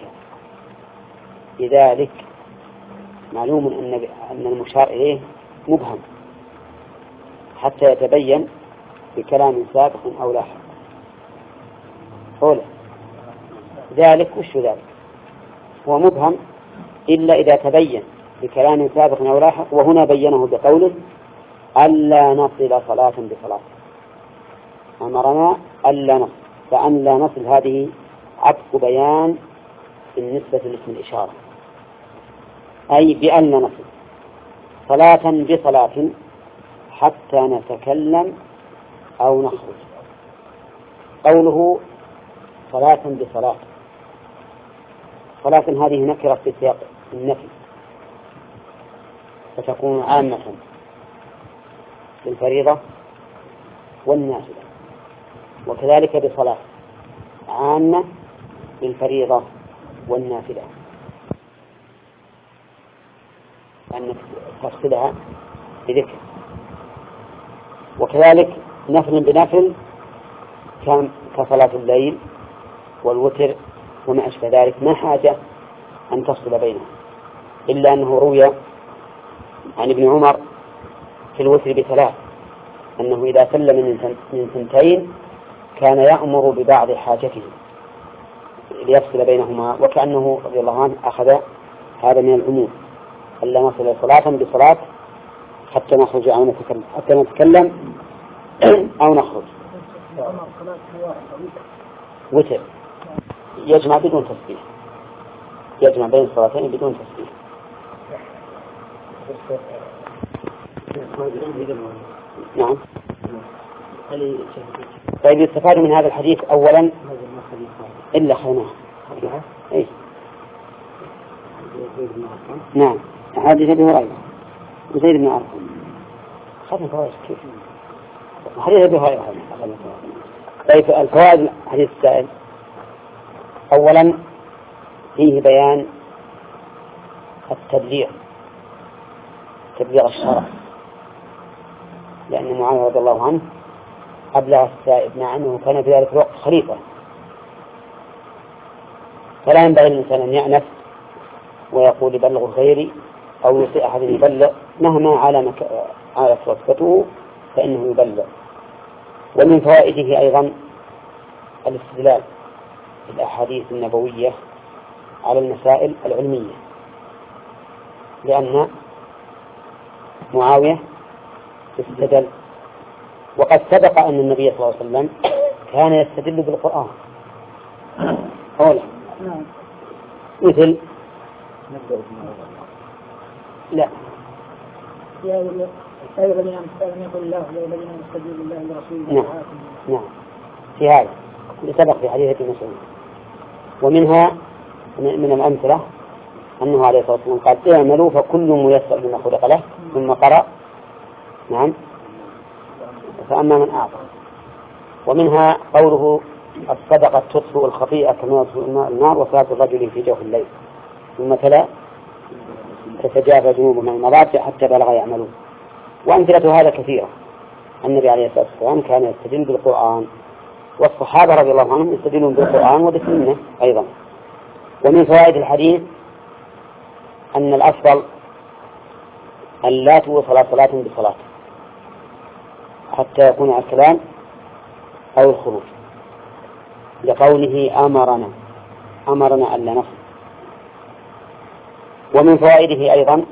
بذلك معلوم أن أن المشار إليه مبهم حتى يتبين بكلام سابق أو لاحق. قوله ذلك وش ذلك؟ هو مبهم إلا إذا تبين بكلام سابق أو لاحق، وهنا بينه بقوله ألا نصل صلاة بصلاة. أمرنا ألا نصل، فأن لا نصل هذه عطف بيان بالنسبة لاسم الإشارة، أي بأن لا نصل صلاة بصلاة حتى نتكلم أو نخرج. قوله صلاة بصلاة، صلاة هذه نكرة في سياق النفي فتكون عامة للفريضة والنافلة، وكذلك بصلاة عامة للفريضة والنافلة، أنك تفصلها بذكر. وكذلك نفل بنفل كصلاة الليل والوتر وما أشبه ذلك، ما حاجة أن تفصل بينهم، إلا أنه روي عن ابن عمر في الوتر بثلاث أنه إذا سلم من ثنتين كان يأمر ببعض حاجته ليفصل بينهما، وكأنه رضي الله عنه أخذ هذا من العموم ألا نصل صلاة بصلاة حتى نخرج أو نتكلم حتى نتكلم أو نخرج. وتر يجمع بدون تسبيح، يجمع بين الصلاتين بدون تسبيح. نعم. طيب يستفاد من هذا الحديث أولا إلا خيناه إيه؟ نعم حديث أبي هريرة وزيد بن أرقم خذنا فوائد كيف حديث أبي هريرة. طيب الفوائد حديث السائل أولا فيه بيان التبليغ تبليغ الشرع، لأن معاوية رضي الله عنه أبلغ السائب مع أنه كان في ذلك الوقت خليفة، فلا ينبغي الإنسان أن يأنف ويقول بلغ غيري أو يطيع أحد يبلغ مهما على على رتبته فإنه يبلغ. ومن فوائده أيضا الاستدلال بالأحاديث النبوية على المسائل العلمية، لأن معاوية استدل، وقد سبق أن النبي صلى الله عليه وسلم كان يستدل بالقرآن أولا مثل لا نعم نعم في هذا سبق في حديث ابن مسعود. ومنها من الأمثلة أنه عليه الصلاة والسلام قال اعملوا فكل ميسر لما خلق له، ثم قرأ نعم فأما من أعطى. ومنها قوله الصدقة تطفئ الخطيئة كما يطفئ النار وصلاة الرجل في جوف الليل، ثم تلا تتجافى جنوبهم عن المضاجع حتى بلغ يعملون. وأمثلة هذا كثيرة. النبي عليه الصلاة والسلام كان يستدل بالقرآن، والصحابة رضي الله عنهم يستدلون بالقرآن وبالسنة أيضا. ومن فوائد الحديث أن الأفضل أن لا توصل صلاة بصلاة حتى يكون الكلام أو الخروج، لقوله أمرنا أمرنا ألا نصل. ومن فوائده أيضا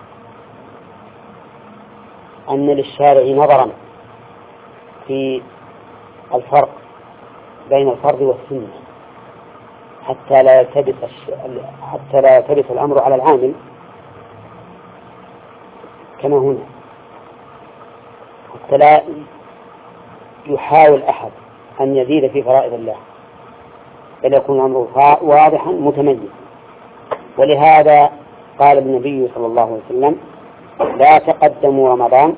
أن للشارع نظرا في الفرق بين الفرض والسنة حتى لا يلتبس حتى لا يلتبس الأمر على العامل كما هنا، حتى لا يحاول أحد أن يزيد في فرائض الله، بل يكون الأمر واضحا متميز. ولهذا قال النبي صلى الله عليه وسلم لا تقدموا رمضان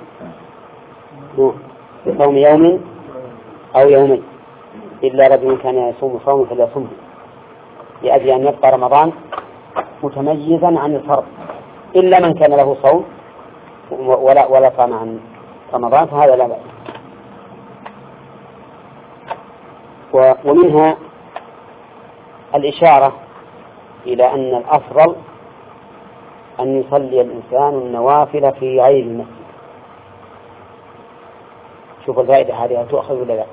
بصوم يوم أو يومين إلا رجل كان يصوم صوم فليصومه لأجل أن يبقى رمضان متميزا عن الفرض، إلا من كان له صوم ولا ولا صام عن رمضان فهذا لا بأس. ومنها الإشارة إلى أن الأفضل أن يصلي الإنسان النوافل في غير المسجد. شوف الفائدة هذه تؤخذ ولا لا؟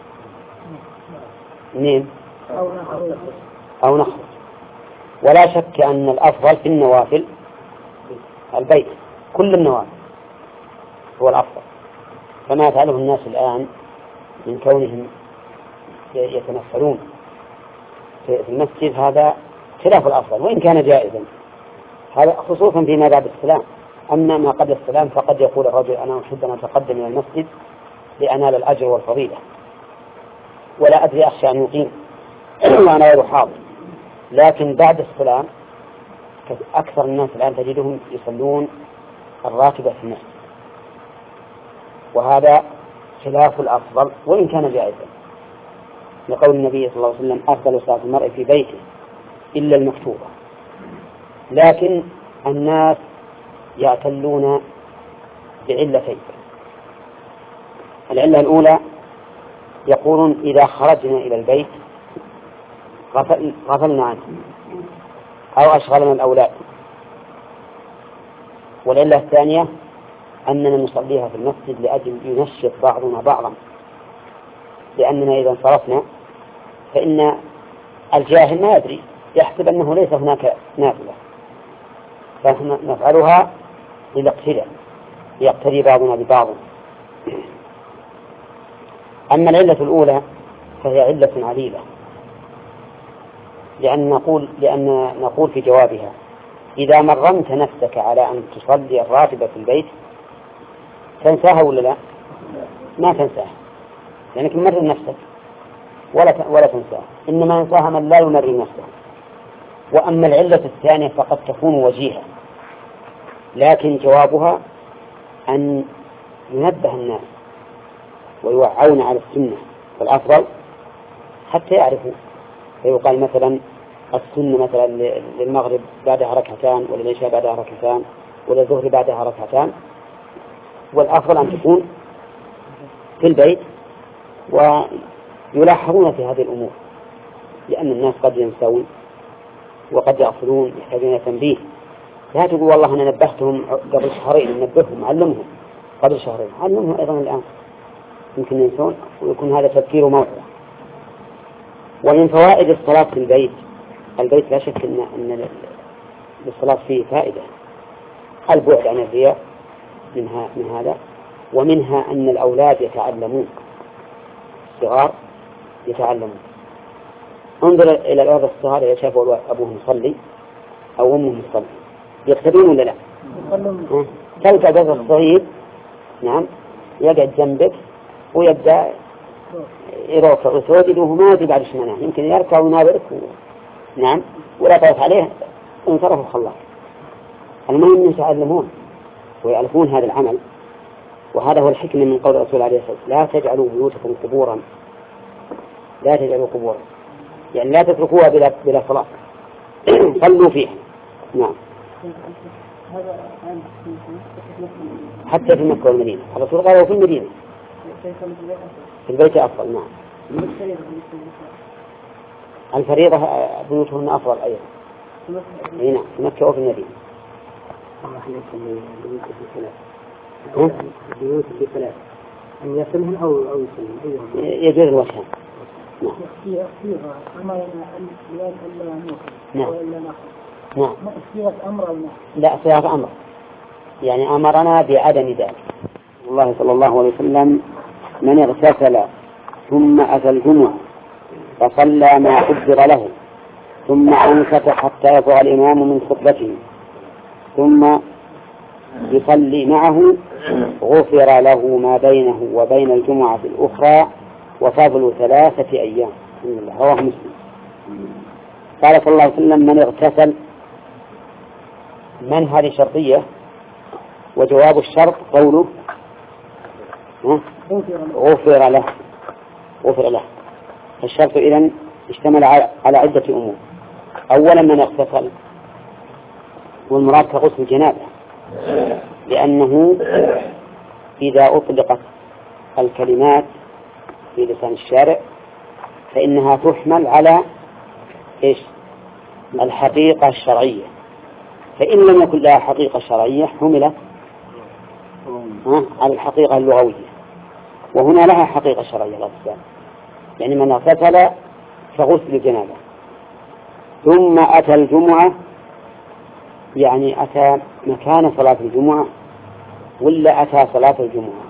منين؟ أو نخرج. ولا شك أن الأفضل في النوافل البيت، كل النوافل هو الأفضل، فما يفعله الناس الآن من كونهم يتنفلون في المسجد هذا خلاف الأفضل وإن كان جائزا، هذا خصوصا فيما بعد السلام. أما ما قبل السلام فقد يقول الرجل أنا أحب أن أتقدم إلى المسجد لأنال الأجر والفضيلة ولا أدري أخشى أن يقيم وأنا غير حاضر. لكن بعد السلام أكثر الناس الآن تجدهم يصلون الراتبة في المسجد، وهذا خلاف الأفضل وإن كان جائزا، لقول النبي صلى الله عليه وسلم أفضل صلاة المرء في بيته إلا المكتوبة. لكن الناس يعتلون بعلتين. العلة الأولى يقولون إذا خرجنا إلى البيت غفل غفلنا عنه أو أشغلنا الأولاد. والعلة الثانية أننا نصليها في المسجد لأجل ينشط بعضنا بعضا، لأننا إذا انصرفنا فإن الجاهل ما يدري يحسب أنه ليس هناك نافلة، فنحن نفعلها للاقتداء يقتدي بعضنا ببعض. أما العلة الأولى فهي علة عليلة، لأن نقول, لأن نقول في جوابها إذا مرمت نفسك على أن تصلي الراتبة في البيت تنساها ولا لا؟ ما تنساها، لأنك مرم نفسك ولا ولا تنساها، إنما ينساها من لا يمرم نفسه. وأما العلة الثانية فقد تكون وجيهة، لكن جوابها أن ينبه الناس ويوعون على السنة والأفضل حتى يعرفوا، فيقال مثلا السنة مثلا للمغرب بعدها ركعتان وللعشاء بعدها ركعتان وللظهر بعدها ركعتان، والأفضل أن تكون في البيت. ويلاحظون في هذه الأمور لأن الناس قد ينسون وقد يغفلون يحتاجون تنبيه. لا تقول والله أنا نبهتهم قبل شهرين، نبههم علمهم قبل شهرين، علمهم أيضا الآن يمكن ينسون ويكون هذا تذكير موعظة. ومن فوائد الصلاة في البيت، البيت لا شك أن, أن للصلاة فيه فائدة، البعد عن الرياء منها من هذا، ومنها أن الأولاد يتعلمون، الصغار يتعلمون. انظر إلى الأولاد الصغار إذا شافوا أبوهم يصلي أو أمهم يصلي يقتدون ولا لا؟ تلقى جزء الصغير نعم يقعد جنبك ويبدأ يرفع وسجد وهو ما يدري بعد شمانه، يمكن يركع ويناظرك و... نعم ولا تعرف عليه انصرف وخلاص. المهم يتعلمون ويعرفون هذا العمل، وهذا هو الحكمة من قول الرسول عليه الصلاة والسلام لا تجعلوا بيوتكم قبورا، لا تجعلوا قبورا يعني لا تتركوها بلا, بلا صلاة صلوا فيها. نعم حتى في مكة والمدينة الرسول قاله في المدينة في البيت أفضل. نعم الفريضة بيوتهن أفضل أيضا. نعم في مكة وفي المدينة. بيوت بثلاث أن يسلمهن أو أو يسلم يجوز الوجهان. نعم نعم نعم صيغة أمر أو نهي؟ لا صيغة أمر، يعني أمرنا بعدم ذلك. الله صلى الله عليه وسلم من اغتسل ثم أتى الجمعة فصلى ما قدر له ثم أنصت حتى يفرغ الإمام من خطبته ثم يصلي معه غفر له ما بينه وبين الجمعة الأخرى وفضل ثلاثة أيام. رواه مسلم. قال صلى الله عليه وسلم من اغتسل من هذه شرطية، وجواب الشرط قوله غفر له غفر له. الشرط إذن اشتمل على عدة أمور. أولا من اغتسل، والمراد كغسل الجنابة، لأنه إذا أطلقت الكلمات في لسان الشارع فإنها تحمل على إيش؟ الحقيقة الشرعية، فإن لم يكن لها حقيقة شرعية حملت على الحقيقة اللغوية، وهنا لها حقيقة شرعية الاغتسال، يعني من اغتسل كغسل الجنابة. ثم أتى الجمعة، يعني أتى مكان صلاة الجمعة ولا أتى صلاة الجمعة؟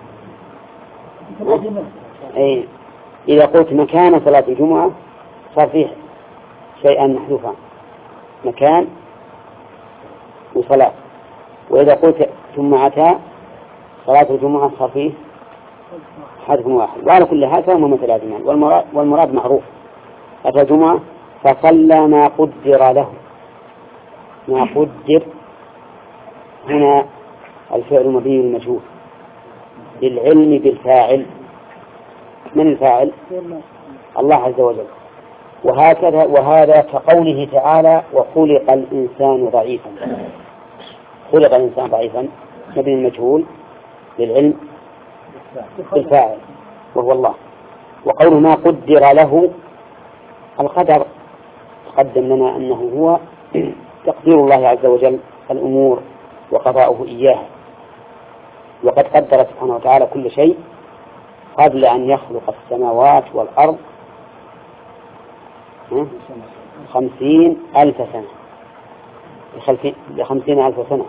أي إذا قلت مكان صلاة الجمعة صار فيه شيئا محذوفا، مكان وصلاة. وإذا قلت ثم أتى صلاة الجمعة صار فيه حذف واحد. وعلى كل هذا هم متلازمان، والمراد, والمراد معروف. أتى الجمعة فصلى ما قدر له. ما قدر هنا الفعل مبني المجهول للعلم بالفاعل. من الفاعل؟ الله عز وجل. وهكذا وهذا كقوله تعالى وخلق الإنسان ضعيفا. خلق الإنسان ضعيفا مبني المجهول للعلم بالفاعل وهو الله. وقوله ما قدر له القدر تقدم لنا أنه هو تقدير الله عز وجل الأمور وقضاؤه إياها، وقد قدر سبحانه وتعالى كل شيء قبل أن يخلق السماوات والأرض خمسين ألف سنة بخمسين ألف سنة.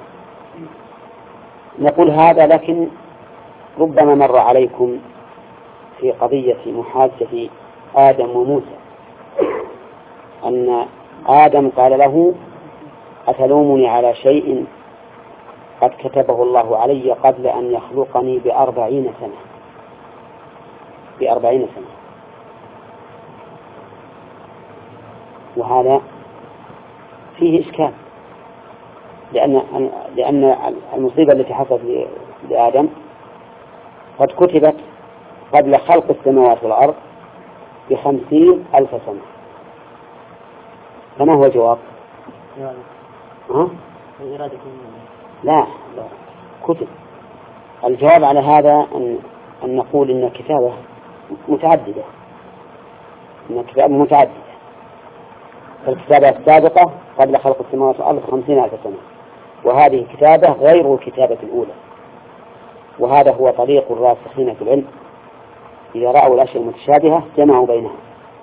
نقول هذا، لكن ربما مر عليكم في قضية محادثة آدم وموسى أن آدم قال له أتلومني على شيء قد كتبه الله علي قبل أن يخلقني بأربعين سنة بأربعين سنة. وهذا فيه إشكال، لأن لأن المصيبة التي حصلت لآدم قد كتبت قبل خلق السماوات والأرض بخمسين ألف سنة. فما هو الجواب؟ ها؟ لا لا كتب. الجواب على هذا أن, أن نقول إن الكتابة متعددة إن الكتابة متعددة فالكتابة السابقة قبل خلق السماوات والأرض خمسين ألف سنة، وهذه كتابة غير الكتابة الأولى. وهذا هو طريق الراسخين في العلم، إذا رأوا الأشياء المتشابهة جمعوا بينها.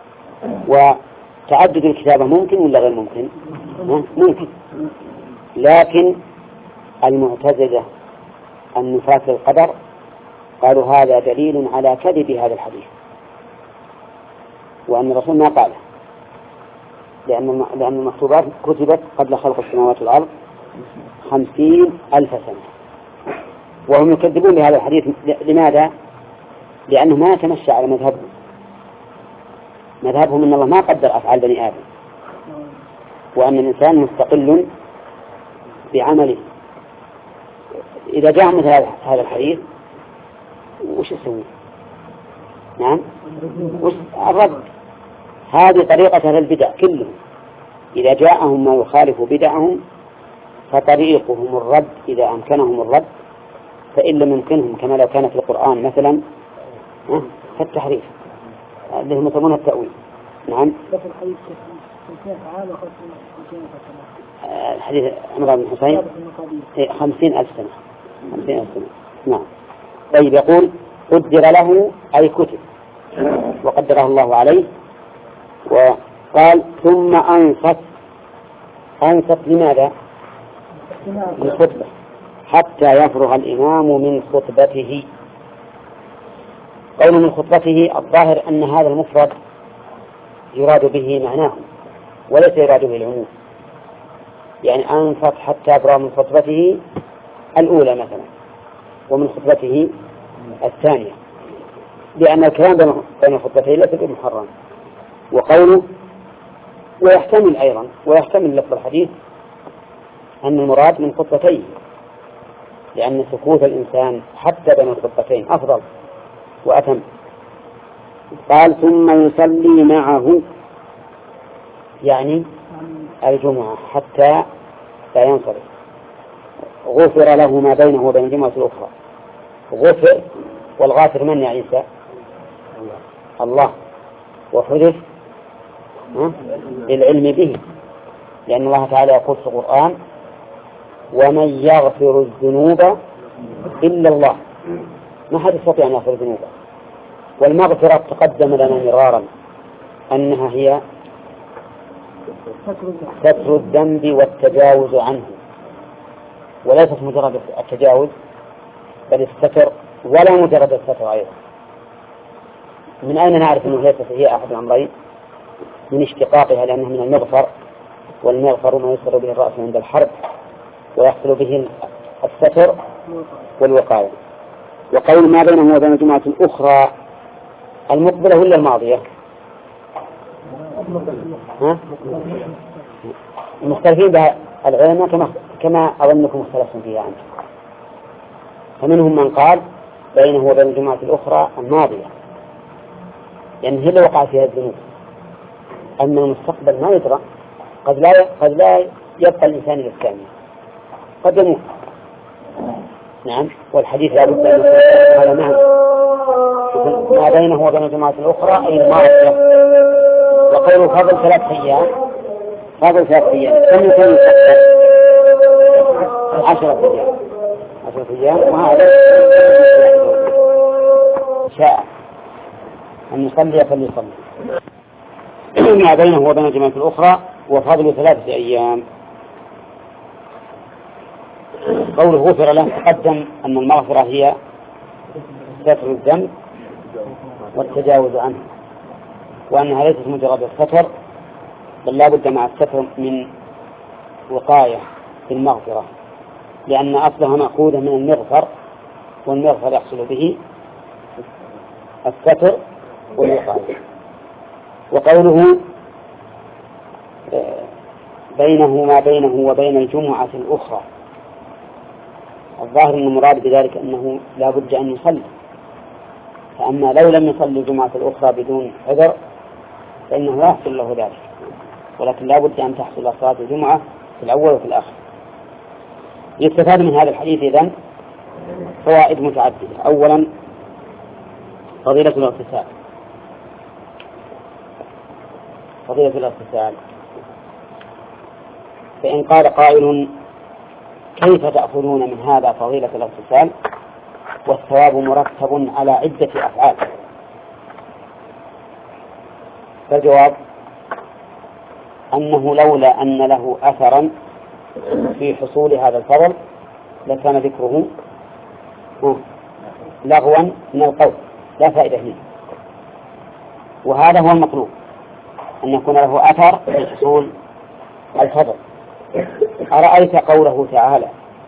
وتعدد الكتابة ممكن ولا غير ممكن؟ ممكن. لكن المعتزلة النفاة القدر قالوا هذا دليل على كذب هذا الحديث، وأن الرسول ما قاله، لأن لأن المكتوبات كتبت قبل خلق السماوات والأرض خمسين ألف سنة، وهم يكذبون بهذا الحديث. لماذا؟ لأنه ما يتمشى على مذهبهم. مذهبهم أن الله ما قدر أفعال بني آدم، وأن الإنسان مستقل بعمله. إذا جاء مثل هذا الحديث وش يسوي؟ نعم الرد. هذه طريقة أهل البدع كلهم، إذا جاءهم ما يخالف بدعهم فطريقهم الرد إذا أمكنهم الرد، فإن لم يمكنهم كما لو كان في القرآن مثلا فالتحريف اللي هم يسمونه التأويل. نعم. الحديث عمران بن حسين خمسين ألف سنة خمسين ألف سنة. نعم. طيب يقول قدر له أي كتب وقدره الله عليه. وقال ثم أنصت. أنصت لماذا؟ للخطبة حتى يفرغ الإمام من خطبته. قول من خطبته الظاهر أن هذا المفرد يراد به معناه وليس يراد به العموم، يعني أنصت حتى يفرغ من خطبته الأولى مثلا ومن خطبته الثانية، لأن الكلام بين الخطبتين ليس بمحرم. وقوله ويحتمل أيضا ويحتمل لفظ الحديث أن المراد من خطتين، لأن سكوت الإنسان حتى بين الخطتين أفضل وأتم. قال ثم يصلي معه، يعني الجمعة حتى لا ينصرف. غفر له ما بينه وبين الجمعة الأخرى. غفر، والغافر من يا عيسى؟ الله. وحدث للعلم به، لأن الله تعالى يقول في القرآن ومن يغفر الذنوب إلا الله، ما حد يستطيع أن يغفر الذنوب. والمغفرة تقدم لنا مرارا أنها هي ستر الذنب والتجاوز عنه، وليست مجرد التجاوز بل الستر، ولا مجرد الستر أيضا. من أين نعرف أنه ليست هي أحد الأمرين؟ من اشتقاقها، لأنها من المغفر، والمغفر ما يصل به الرأس عند الحرب ويحصل به الستر والوقاية. وقول ما بينه وبين الجمعة الأخرى المقبلة ولا الماضية؟ ها؟ المختلفين بها العلماء كما كما أظنكم مختلفون فيها أنتم. فمنهم من قال بينه وبين الجمعة الأخرى الماضية، لأن هي اللي وقع فيها الذنوب. أما المستقبل ما يدرى، قد لا قد لا يبقى الإنسان الإسلامي، قد يموت. نعم، والحديث لا بد أن هذا نعم ما بينه وبين الجماعة الأخرى أي الماضية. وقوله فضل ثلاث أيام، فضل ثلاث أيام كم يكون يستقبل؟ عشرة أيام، عشرة أيام. وهذا شاء أن يصلي فليصلي ما بينه وبين الجماعة الأخرى وفضل ثلاثة أيام. قوله غفر له تقدم أن المغفرة هي ستر الذنب والتجاوز عنه، وأنها ليست مجرد الستر بل لا بد مع الستر من وقاية في المغفرة، لأن أصلها مأخوذة من المغفر، والمغفر يحصل به الستر والوقاية. وقوله بينه ما بينه وبين الجمعة الأخرى، الظاهر أن المراد بذلك أنه لا بد أن يصلي، فأما لو لم يصلي الجمعة الأخرى بدون عذر فإنه لا يحصل له ذلك، ولكن لا بد أن تحصل صلاة الجمعة في الأول وفي الآخر. يستفاد من هذا الحديث إذن فوائد متعددة. أولا فضيلة الاغتسال، فضيلة الاغتسال. فإن قال قائل كيف تأخذون من هذا فضيلة الاغتسال والثواب مرتب على عدة أفعال؟ فالجواب أنه لولا أن له أثرا في حصول هذا الفضل لكان ذكره لغوا من القول لا فائدة فيه، وهذا هو المطلوب، أن يكون له أثر في حصول الفضل. أرأيت قوله تعالى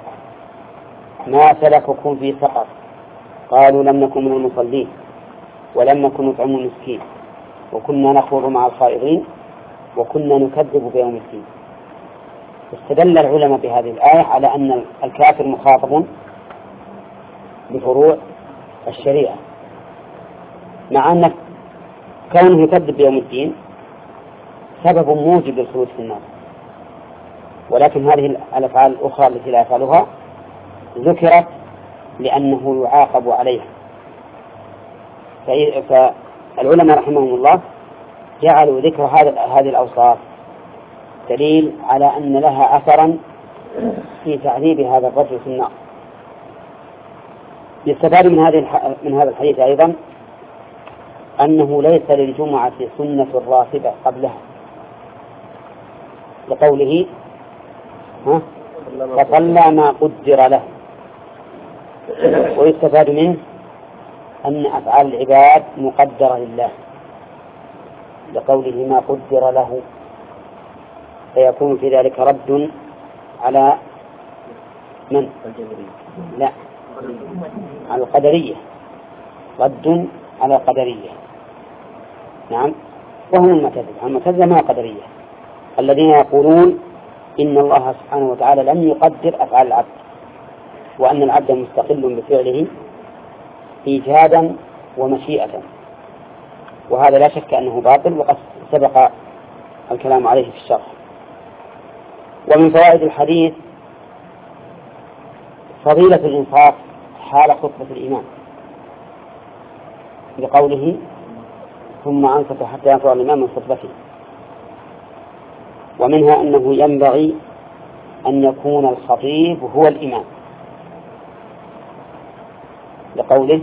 ما سلككم في سقر قالوا لم نكن من المصلين ولم نكن نطعم المسكين وكنا نخوض مع الخائضين وكنا نكذب بيوم الدين. استدل العلماء بهذه الآية على أن الكافر مخاطب بفروع الشريعة، مع أن كونه يكذب بيوم الدين سبب موجب للخلود في النار، ولكن هذه الأفعال الأخرى التي لا يفعلها ذكرت لأنه يعاقب عليها. فالعلماء رحمهم الله جعلوا ذكر هذه الأوصاف دليل على أن لها أثرا في تعذيب هذا الرجل في النار. يستفاد من هذه من هذا الحديث أيضا أنه ليس للجمعة سنة راتبة قبلها، لقوله فصلى ما قدر له. ويستفاد منه أن أفعال العباد مقدرة لله، لقوله ما قدر له، فيكون في ذلك رد على من؟ لا، على القدرية، رد على القدرية. نعم، وهم المعتزلة. المعتزلة ما قدرية الذين يقولون إن الله سبحانه وتعالى لم يقدر أفعال العبد، وأن العبد مستقل بفعله إيجادا ومشيئة، وهذا لا شك أنه باطل، وقد سبق الكلام عليه في الشرح. ومن فوائد الحديث فضيلة الإنصاف حال خطبة الإمام، بقوله ثم أنصت حتى يفرغ الإمام من خطبته. ومنها أنه ينبغي أن يكون الخطيب هو الإمام، لقوله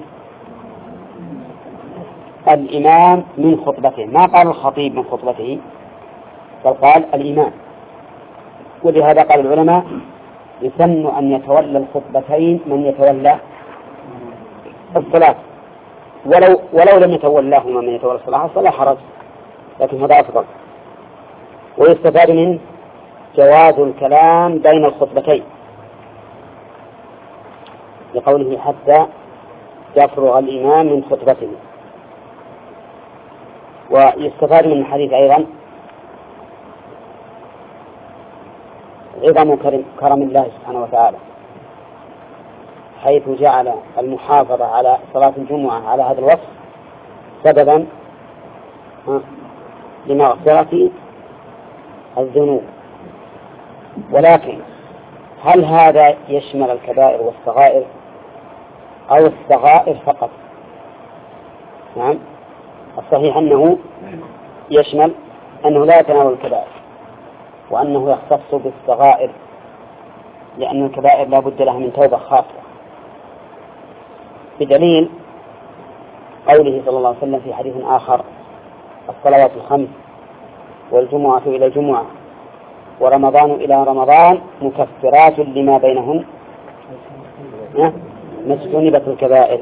الإمام من خطبته، ما قال الخطيب من خطبته بل قال الإمام. ولهذا قال العلماء يسن أن يتولى الخطبتين من يتولى الصلاة، ولو, ولو لم يتولاهما من يتولى الصلاة فلا حرج، لكن هذا أفضل. ويستفاد منه جواز الكلام بين الخطبتين، لقوله حتى يفرغ الإمام من خطبته. ويستفاد من الحديث أيضا عظم كرم الله سبحانه وتعالى، حيث جعل المحافظة على صلاة الجمعة على هذا الوصف سببا لمغفرة الذنوب. ولكن هل هذا يشمل الكبائر والصغائر أو الصغائر فقط؟ نعم، الصحيح أنه يشمل، أنه لا يتناول الكبائر، وأنه يختص بالصغائر، لأن الكبائر لا بد لها من توبة خاصة، بدليل قوله صلى الله عليه وسلم في حديث آخر: الصلوات الخمس والجمعة إلى الجمعة ورمضان إلى رمضان مكفرات لما بينهن ما اجتنبت الكبائر.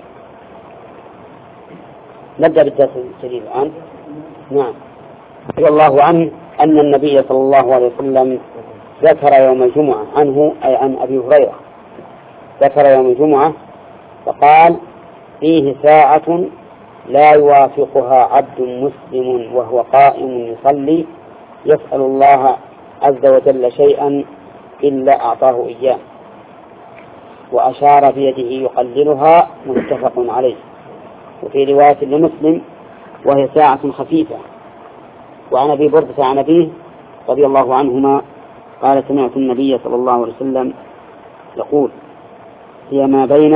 نبدأ بالدرس الجديد الآن. نعم. رضي الله عنه أن النبي صلى الله عليه وسلم ذكر يوم الجمعة عنه، أي عن أبي هريرة، ذكر يوم الجمعة فقال: فيه ساعة لا يوافقها عبد مسلم وهو قائم يصلي يسأل الله عز وجل شيئا إلا أعطاه إياه، وأشار بيده يقللها، متفق عليه. وفي رواية لمسلم: وهي ساعة خفيفة. وعن أبي بردة عن أبيه رضي الله عنهما قال: سمعت النبي صلى الله عليه وسلم يقول: هي ما بين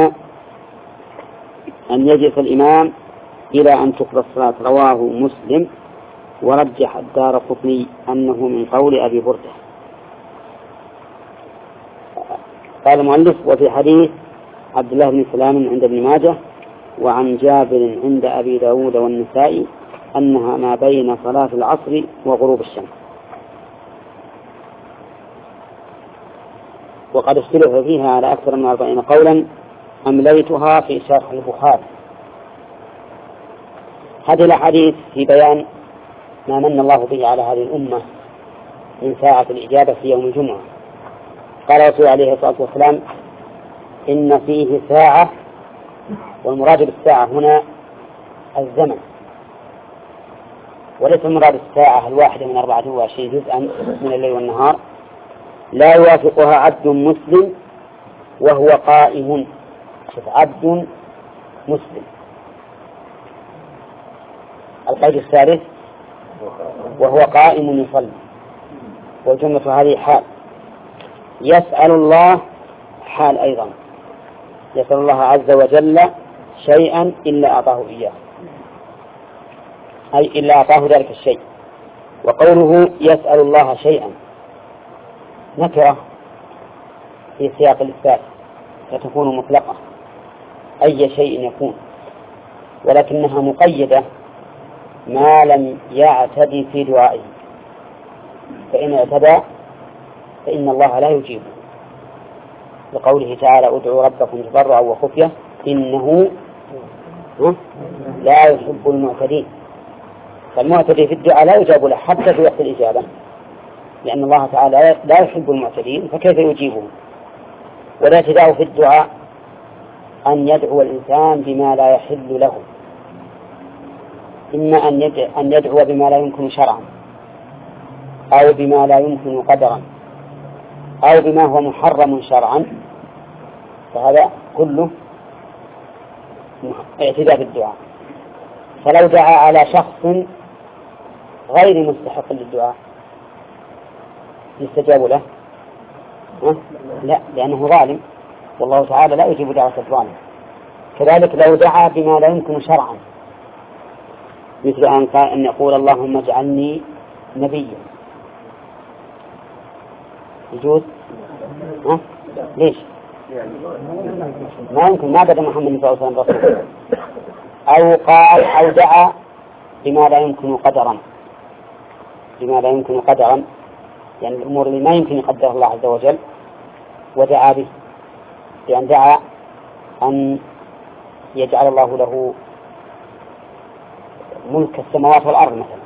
أن يجلس الإمام إلى أن تقضى الصلاة. رواه مسلم، ورجح الدارقطني أنه من قول أبي بردة. قال المؤلف: وفي حديث عبد الله بن سلام عند ابن ماجه وعن جابر عند أبي داود والنسائي أنها ما بين صلاة العصر وغروب الشمس. وقد اختلف فيها على أكثر من أربعين قولا أمليتها في شرح البخاري. هذه الأحاديث في بيان ما من الله به على هذه الأمة من ساعة الإجابة في يوم الجمعة. قال رسول عليه الصلاة والسلام: إن فيه ساعة، والمراد بالساعة هنا الزمن، وليس المراد الساعة الواحدة من أربعة وعشرين جزءا من الليل والنهار، لا يوافقها عبد مسلم وهو قائم. شوف، عبد مسلم. القيد الثالث: وهو قائم يصلي، والجملة هذه حال. يسأل الله حال أيضا، يسأل الله عز وجل شيئا إلا أعطاه إياه، أي إلا أعطاه ذلك الشيء. وقوله يسأل الله شيئا نكرة في سياق الإثبات فتكون مطلقة، أي شيء يكون، ولكنها مقيدة ما لم يعتدي في دعائه، فإن اعتدى فإن الله لا يجيبه، لقوله تعالى: ادعوا ربكم تضرعا وخفية إنه لا يحب المعتدين. فالمعتدي في الدعاء لا يجاب له حتى في وقت الإجابة، لأن الله تعالى لا يحب المعتدين، فكيف يجيبه؟ والاعتداء في الدعاء أن يدعو الإنسان بما لا يحل له، إما أن يدعو بما لا يمكن شرعا، أو بما لا يمكن قدرا، أو بما هو محرم شرعا فهذا كله اعتداء بالدعاء. فلو دعا على شخص غير مستحق للدعاء يستجاب له؟ لا، لأنه ظالم، والله تعالى لا يجيب دعوة الظالم. كذلك لو دعا بما لا يمكن شرعا، مثل أن قال أن يقول اللهم اجعلني نبيا، يجوز؟ ها؟ ليش؟ ما يمكن، ما بدأ محمد صلى الله عليه وسلم رسول. أو قال أو دعا بما لا يمكن قدرا، بما لا يمكن قدرا يعني الأمور اللي ما يمكن يقدرها الله عز وجل ودعا به، لأن دعا أن يجعل الله له ملك السماوات والأرض مثلا،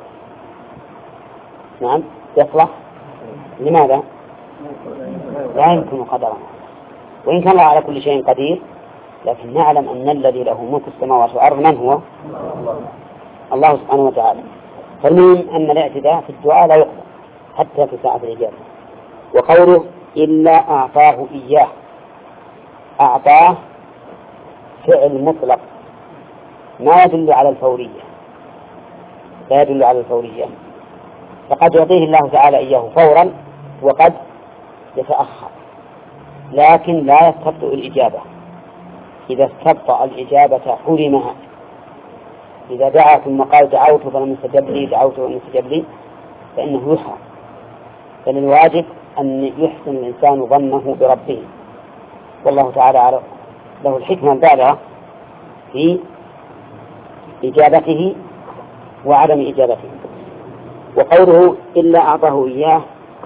نعم يصلح. لماذا؟ لا يمكن قدرا، وإن كان الله على كل شيء قدير، لكن نعلم أن الذي له ملك السماوات والأرض من هو؟ الله سبحانه وتعالى. فالمهم أن الاعتداء في الدعاء لا يقبل حتى في ساعة الإجابة. وقوله إلا أعطاه إياه، أعطاه فعل مطلق ما يدل على الفورية، لا يدل على الفورية، فقد يعطيه الله تعالى إياه فورا وقد يتأخر، لكن لا يستبطئ الإجابة. إذا استبطأ الإجابة حرمها. إذا دعا ثم قال دعوت فلم يستجب لي، دعوت فلم يستجب لي، فإنه يحرم. بل الواجب أن يحسن الإنسان ظنه بربه، والله تعالى له الحكمة البالغة في إجابته وعدم إجابته. وقوله إلا أعطاه إياه،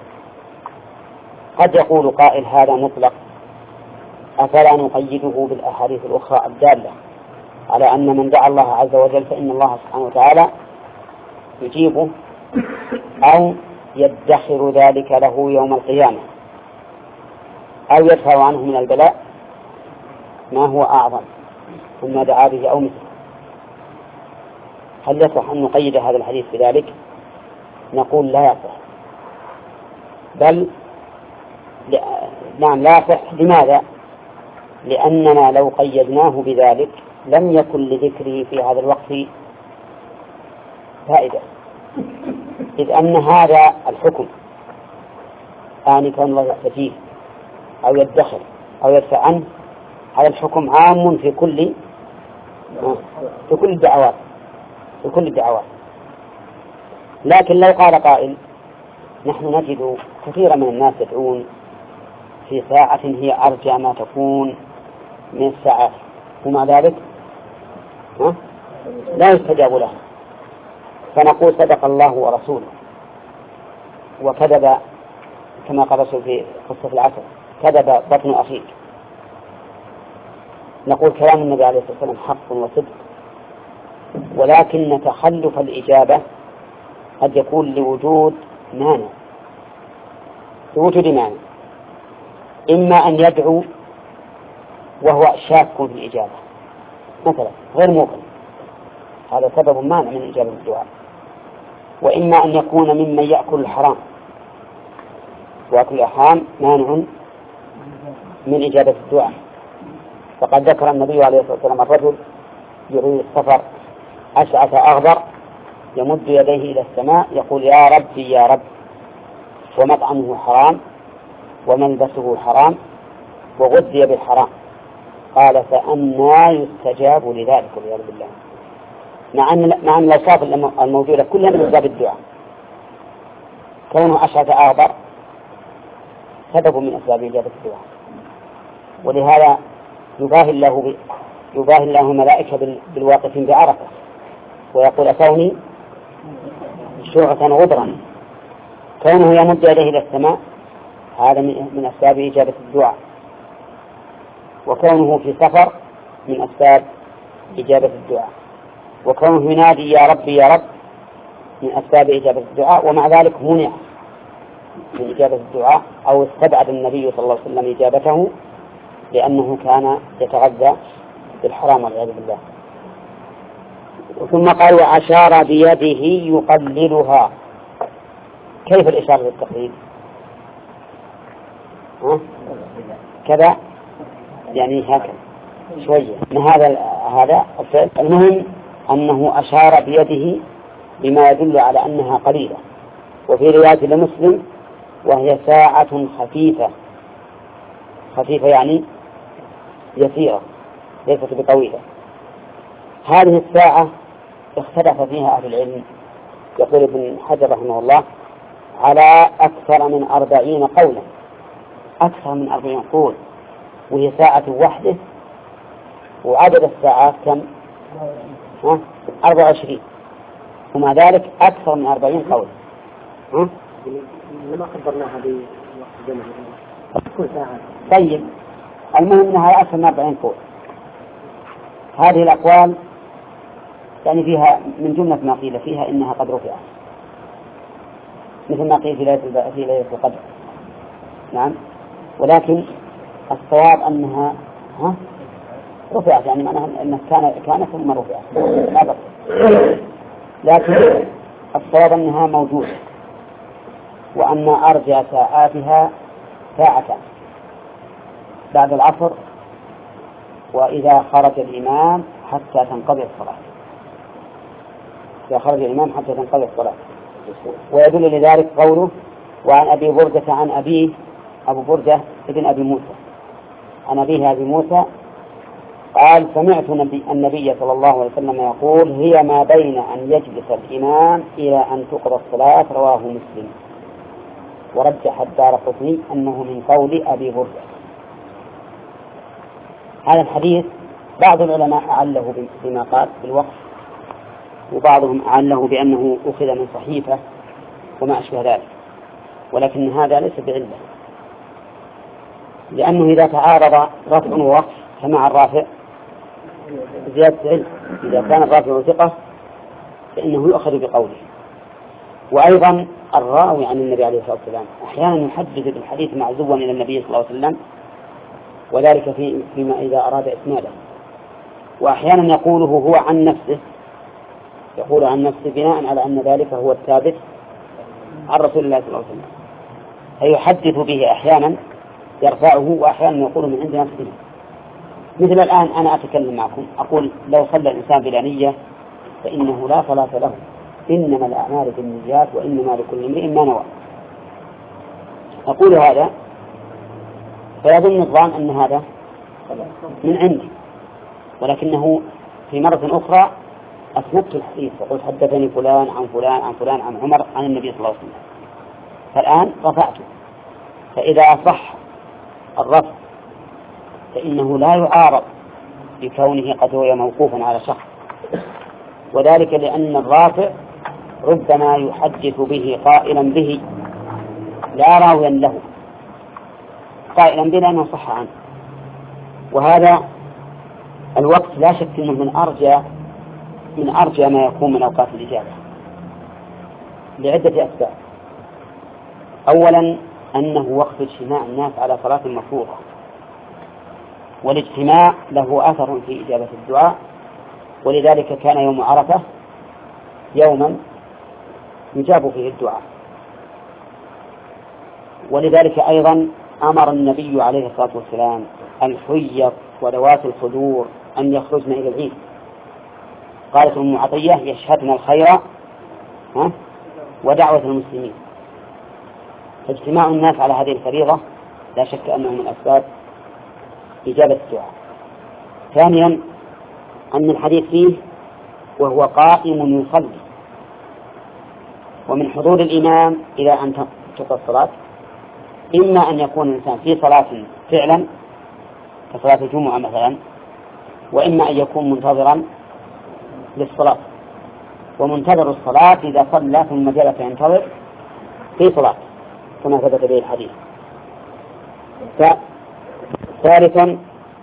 قد يقول قائل هذا مطلق، أفلا نقيده بالأحاديث الأخرى الدالة على أن من دعا الله عز وجل فإن الله سبحانه وتعالى يجيبه أو يدخر ذلك له يوم القيامة، أو يدفع عنه من البلاء ما هو أعظم مما دعا به أو مثله. هل يصح أن نقيد هذا الحديث بذلك؟ نقول لا يصح، بل ل... نعم لا يصح. لماذا؟ لأننا لو قيدناه بذلك لم يكن لذكره في هذا الوقت فائدة، إذ أن هذا الحكم آن كون الله يستجيب أو يدخل أو يدفع عنه، هذا الحكم عام في كل في كل الدعوات في كل الدعوات. لكن لو قال قائل نحن نجد كثيرا من الناس يدعون في ساعة هي أرجى ما تكون من الساعات، ومع ذلك لا يستجاب له، فنقول صدق الله ورسوله وكذب كما قال رسول في قصة العسل، كذب بطن أخيك. نقول كلام النبي عليه الصلاة والسلام حق وصدق، ولكن تخلف الإجابة قد يكون لوجود مانع، لوجود مانع، إما أن يدعو وهو شاك في الإجابة مثلا غير موقن، هذا سبب مانع من إجابة الدعاء، وإما أن يكون ممن يأكل الحرام، وأكل الحرام مانع من إجابة الدعاء. فقد ذكر النبي عليه الصلاة والسلام الرجل يريد السفر أشعث أغبر يمد يديه إلى السماء يقول يا ربي يا رب، ومطعمه حرام وملبسه حرام وغذي بالحرام، قال فأنى يستجاب لذلك والعياذ بالله. مع أن مع أن الأوصاف الموجودة كلها من أسباب الدعاء، كونه أشعث أغبر سبب من أسباب إجابة الدعاء، ولهذا يباهي الله يباهي الله الملائكة بالواقفين بعرفة ويقول أتوني شعثا غبرا. كونه يمد يديه إلى السماء هذا من أسباب إجابة الدعاء، وكونه في سفر من أسباب إجابة الدعاء، وكونه ينادي يا ربي يا رب من أسباب إجابة الدعاء، ومع ذلك منع من إجابة الدعاء أو استبعد النبي صلى الله عليه وسلم إجابته لأنه كان يتغذى بالحرام والعياذ بالله. ثم قال وأشار بيده يقللها. كيف الإشارة للتقليل؟ ها؟ كذا يعني هكذا شوية من هذا هذا الفعل. المهم أنه أشار بيده بما يدل على أنها قليلة. وفي رواية لمسلم وهي ساعة خفيفة، خفيفة يعني يسيرة ليست بطويلة. هذه الساعة اختلف فيها أهل العلم، يقول ابن حجر رحمه الله على أكثر من أربعين قولا، أكثر من أربعين قول، وهي ساعة وحده. وعدد الساعات كم؟ ها؟ أربع وعشرين، ومع ذلك أكثر من أربعين قول. ها؟ لما قدرناها بوقت كل ساعة. طيب المهم أنها أكثر من أربعين قول. هذه الأقوال يعني فيها من جملة ما قيل فيها إنها قد رفعت، مثل ما قيل في ليلة في ليلة القدر. نعم، ولكن الصواب أنها ها رفعت، يعني معناها أنها كان كانت ثم رفعت، لكن الصواب أنها موجودة، وأن أرجى ساعاتها ساعتان بعد العصر، وإذا خرج الإمام حتى تنقضي الصلاة، إذا خرج الإمام حتى تنقضي الصلاة. ويدل لذلك قوله وعن أبي بردة عن أبيه، أبو بردة ابن أبي موسى عن أبيه أبي موسى قال سمعت النبي صلى الله عليه وسلم يقول هي ما بين أن يجلس الإمام إلى أن تقضى الصلاة. رواه مسلم. ورجح الدارقطني أنه من قول أبي بردة. هذا الحديث بعض العلماء أعله بما قال بالوقف، وبعضهم أعله بأنه أخذ من صحيفة وما أشبه ذلك، ولكن هذا ليس بعلة، لأنه إذا تعارض رفع ووقف فمع الرافع زيادة علم. إذا كان الرافع ثقة فإنه يؤخذ بقوله. وأيضا الراوي عن النبي عليه الصلاة والسلام أحيانا يحدث بالحديث معزوا إلى النبي صلى الله عليه وسلم، وذلك في فيما إذا أراد إسناده، وأحيانا يقوله هو عن نفسه، يقول عن نفسه بناء على أن ذلك هو الثابت عن رسول الله صلى الله عليه وسلم، فيحدث به أحيانا يرفعه، وأحيانا يقول من عند نفسه. مثل الآن أنا أتكلم معكم أقول لو صلى الإنسان بلا نية فإنه لا صلاة له، إنما الأعمال بالنيات وإنما لكل امرئ ما نوى. أقول هذا فيظن الظان أن هذا من عندي، ولكنه في مرة أخرى أسندت الحديث وقلت حدثني فلان عن فلان عن فلان عن عمر عن النبي صلى الله عليه وسلم، فالآن رفعته. فإذا أصح الرفع فإنه لا يعارض بكونه قد هو موقوفا على شخص، وذلك لأن الرافع ربما يحدث به قائلا به لا راويا له، قائلا به لأنه صح عنه. وهذا الوقت لا شك أنه من أرجى من أرجى ما يكون من أوقات الإجابة لعدة أسباب. أولا أنه وقت اجتماع الناس على صلاة مفروضة، والاجتماع له أثر في إجابة الدعاء، ولذلك كان يوم عرفة يوما يجاب فيه الدعاء. ولذلك أيضا أمر النبي عليه الصلاة والسلام الحيض وذوات الخدور أن يخرجن إلى العيد. قالت أم عطية يشهدن الخير ودعوة المسلمين. فاجتماع الناس على هذه الفريضة لا شك أنه من أسباب إجابة الدعاء. ثانيا أن الحديث فيه وهو قائم يصلي، ومن حضور الإمام إلى أن تقضى الصلاة إما أن يكون الإنسان في صلاة فعلا كصلاة الجمعة مثلا، وإما أن يكون منتظرا للصلاة، ومنتظر الصلاة إذا صلى ثم جلس ينتظر في صلاة كما ثبت به الحديث. ثالثا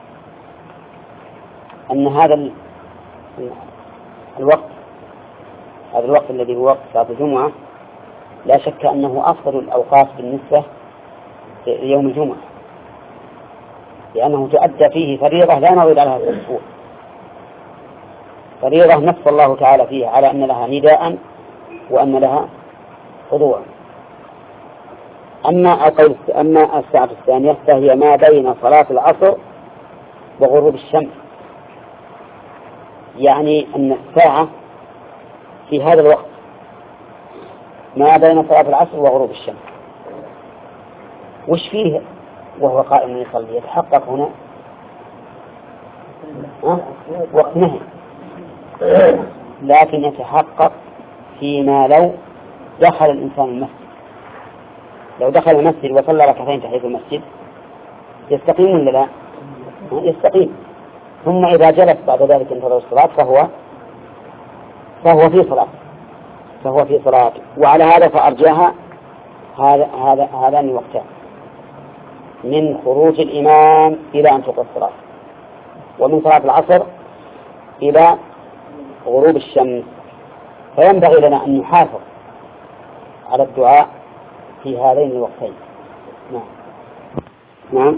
أن هذا الوقت هذا الوقت الذي هو وقت صلاة الجمعة لا شك أنه أفضل الأوقات بالنسبة ليوم الجمعة، لأنه تؤدى فيه فريضة لا نظير لها في الأسبوع، فريضة نص الله تعالى فيها على أن لها نداء وأن لها خضوع. أما أقول أما الساعة الثانية فهي ما بين صلاة العصر وغروب الشمس، يعني أن الساعة في هذا الوقت ما بين صلاة العصر وغروب الشمس. وش فيه وهو قائم يصلي يتحقق هنا أه؟ وقت نهي، لكن يتحقق فيما لو دخل الإنسان المسجد. لو دخل المسجد وصلى ركعتين تحية المسجد يستقيم ولا لا؟ يستقيم. ثم إذا جلس بعد ذلك انتظر الصلاة فهو فهو في صلاة فهو في صلاة وعلى هذا فأرجاها هذا هذا هذان الوقتان من خروج الإمام إلى أن تقضى الصلاة، ومن صلاة العصر إلى غروب الشمس. فينبغي لنا أن نحافظ على الدعاء في هذين الوقتين. نعم. نعم.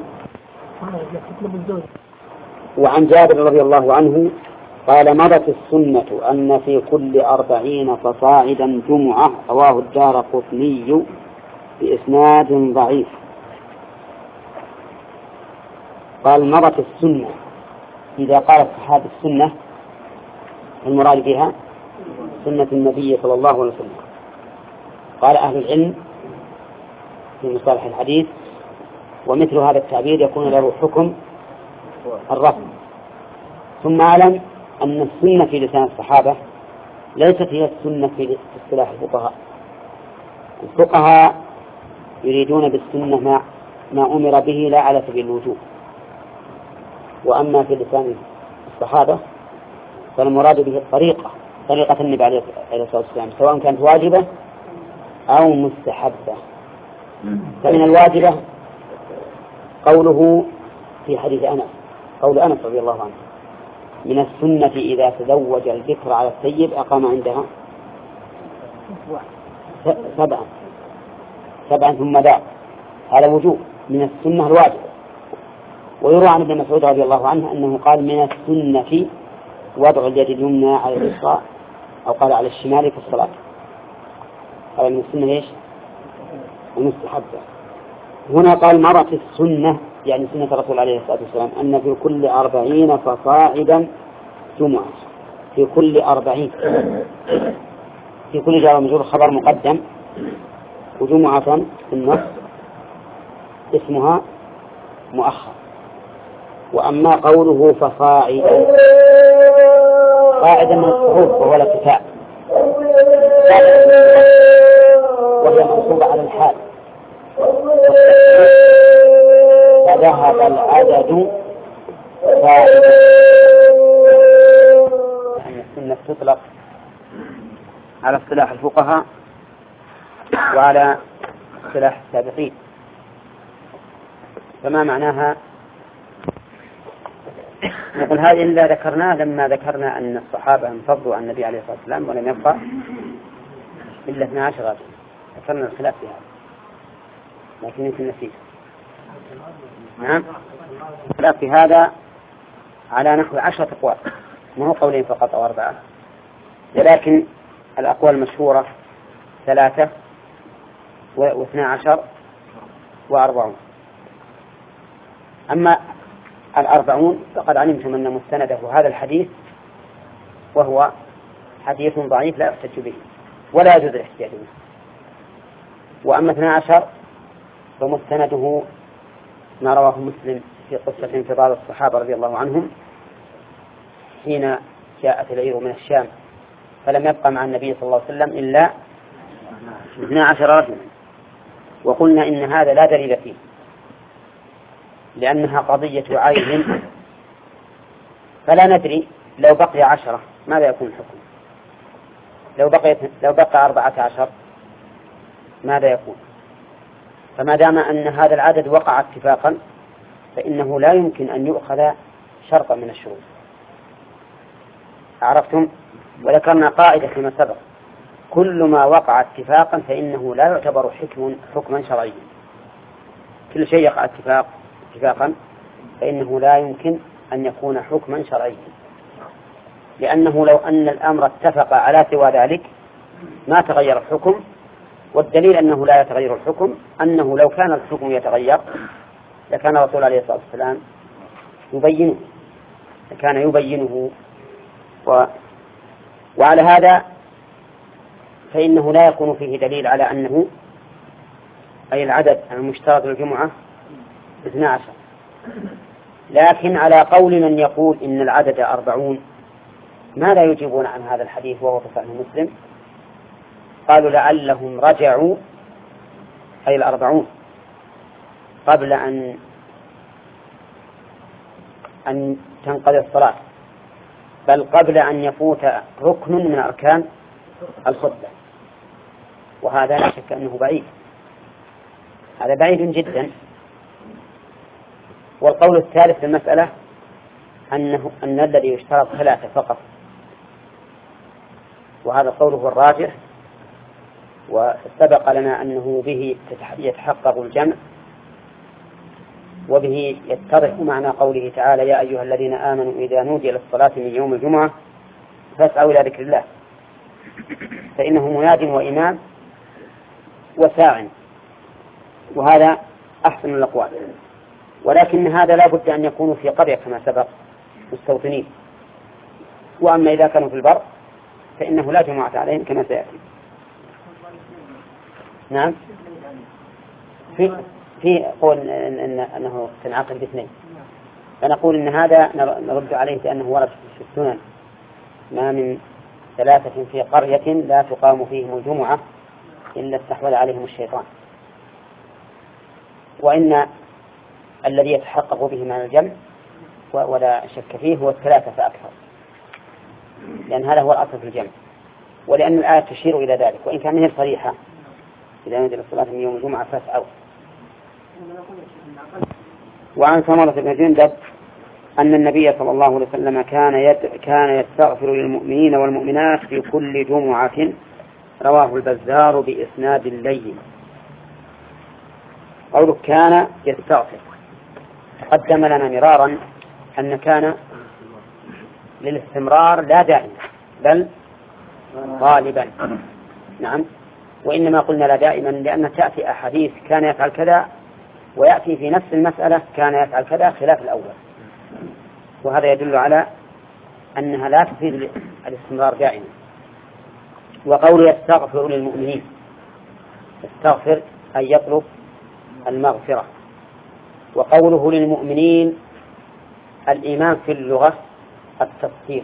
وعن جابر رضي الله عنه قال مضت السنة أن في كل أربعين فصاعدا جمعة، رواه الدارقطني بإسناد ضعيف. قال مضت السنة، إذا قال الصحابة السنة المراد بها سنة النبي صلى الله عليه وسلم. قال أهل العلم في مصطلح الحديث ومثل هذا التعبير يكون له حكم الرفض. ثم أعلم أن السنة في لسان الصحابة ليست هي السنة في اصطلاح الفقهاء. الفقهاء يريدون بالسنة ما, ما أمر به لا على سبيل الوجوب، وأما في لسان الصحابة فالمراد به الطريقة، طريقة النبي عليه الصلاة والسلام، سواء كانت واجبة أو مستحبة. فمن الواجبة قوله في حديث أنس، قول أنس رضي الله عنه من السنة إذا تزوج البكر على السيب أقام عندها سبعا سبعا ثم ذا، هذا وجوب من السنة الواجبة. ويروى عن ابن مسعود رضي الله عنه أنه قال من السنة وضع اليد اليمنى على اليسرى أو قال على الشمال في الصلاة. قال من السنة إيش؟ المستحبة. هنا قال مرت السنة يعني سنة الرسول عليه الصلاة والسلام أن في كل أربعين فصاعدا جمعة. في كل أربعين، في كل جار ومجرور خبر مقدم، وجمعة في النص اسمها مؤخر. وأما قوله فصاعدا قاعدا من الصعود وهو الارتفاع، وهي منصوبة على الحال. فذهب العدد فاعدا. أن السنة تطلق على اصطلاح الفقهاء وعلى اصطلاح السابقين. فما معناها؟ نقول هذه إلا ذكرناه لما ذكرنا أن الصحابة انفضوا عن النبي عليه الصلاة والسلام ولم يبقى إلا اثنا عشر رجل. ذكرنا الخلاف في هذا لكن يمكن نسيت. نعم. الخلاف في هذا على نحو عشرة أقوال، ما هو قولين فقط أو أربعة، ولكن الأقوال المشهورة ثلاثة واثنى عشر وأربعون. أما الأربعون فقد علمتم أن مستنده هذا الحديث وهو حديث ضعيف لا يحتج به ولا يجوز الاحتجاج به. وأما اثنى عشر فمستنده ما رواه مسلم في قصة انفضال الصحابة رضي الله عنهم حين جاءت العير من الشام فلم يبقى مع النبي صلى الله عليه وسلم إلا اثنى عشر رجلا، وقلنا إن هذا لا دليل فيه لأنها قضية عين، فلا ندري لو بقي عشرة ماذا يكون الحكم، لو بقي لو بقى أربعة عشر ماذا يكون. فما دام أن هذا العدد وقع اتفاقا فإنه لا يمكن أن يؤخذ شرطا من الشروط. عرفتم؟ وذكرنا قاعدة فيما سبق: كل ما وقع اتفاقا فإنه لا يعتبر حكم حكما شرعيا. كل شيء يقع اتفاق اتفاقا فإنه لا يمكن أن يكون حكما شرعيا، لأنه لو أن الأمر اتفق على سوى ذلك ما تغير الحكم والدليل أنه لا يتغير الحكم أنه لو كان الحكم يتغير لكان الرسول عليه الصلاة والسلام يبينه كان يبينه و... وعلى هذا فإنه لا يكون فيه دليل على أنه أي العدد المشترك للجمعة اثنى عشر، لكن على قول من يقول إن العدد أربعون ماذا يجيبون عن هذا الحديث وهو في صحيح مسلم؟ قالوا لعلهم رجعوا أي الأربعون قبل أن أن تنقضي الصلاة، بل قبل أن يفوت ركن من أركان الخطبة، وهذا لا شك أنه بعيد، هذا بعيد جدا. والقول الثالث في المسألة أنه أن الذي يشترط ثلاثة فقط، وهذا القول هو الراجح، وسبق لنا أنه به يتحقق الجمع وبه يتضح معنى قوله تعالى يا أيها الذين آمنوا إذا نودي للصلاة من يوم الجمعة فاسعوا إلى ذكر الله، فإنه مناد وإمام وساع، وهذا أحسن الأقوال. ولكن هذا لا بد أن يكونوا في قرية كما سبق مستوطنين، وأما إذا كانوا في البر فإنه لا جمعة عليهم كما سيأتي. نعم، في في قول إن أنه تنعقد باثنين، فنقول إن هذا نرد عليه بأنه ورد في السنن ما من ثلاثة في قرية لا تقام فيهم الجمعة إلا استحوذ عليهم الشيطان، وإن الذي يتحقق به من الجمع ولا شك فيه هو الثلاثة فأكثر، لأن هذا هو الأصل في الجمع، ولأن الآية تشير إلى ذلك، وإن كان هي صريحة إذا نزل الصلاة من يوم الجمعة فاسعوا. وعن ثمرة بن جندب أن النبي صلى الله عليه وسلم كان يد كان يستغفر للمؤمنين والمؤمنات في كل جمعة، رواه البزار بإسناد لين. قوله كان يستغفر قدم لنا مرارا أن كان للاستمرار لا دائما بل غالبا. نعم، وإنما قلنا لا دائما لأن تأتي أحاديث كان يفعل كذا، ويأتي في نفس المسألة كان يفعل كذا خلاف الأول، وهذا يدل على أنها لا تفيد الاستمرار دائما. وقول يستغفر للمؤمنين، يستغفر أن يطلب المغفرة. وقوله للمؤمنين الإيمان في اللغة التصديق،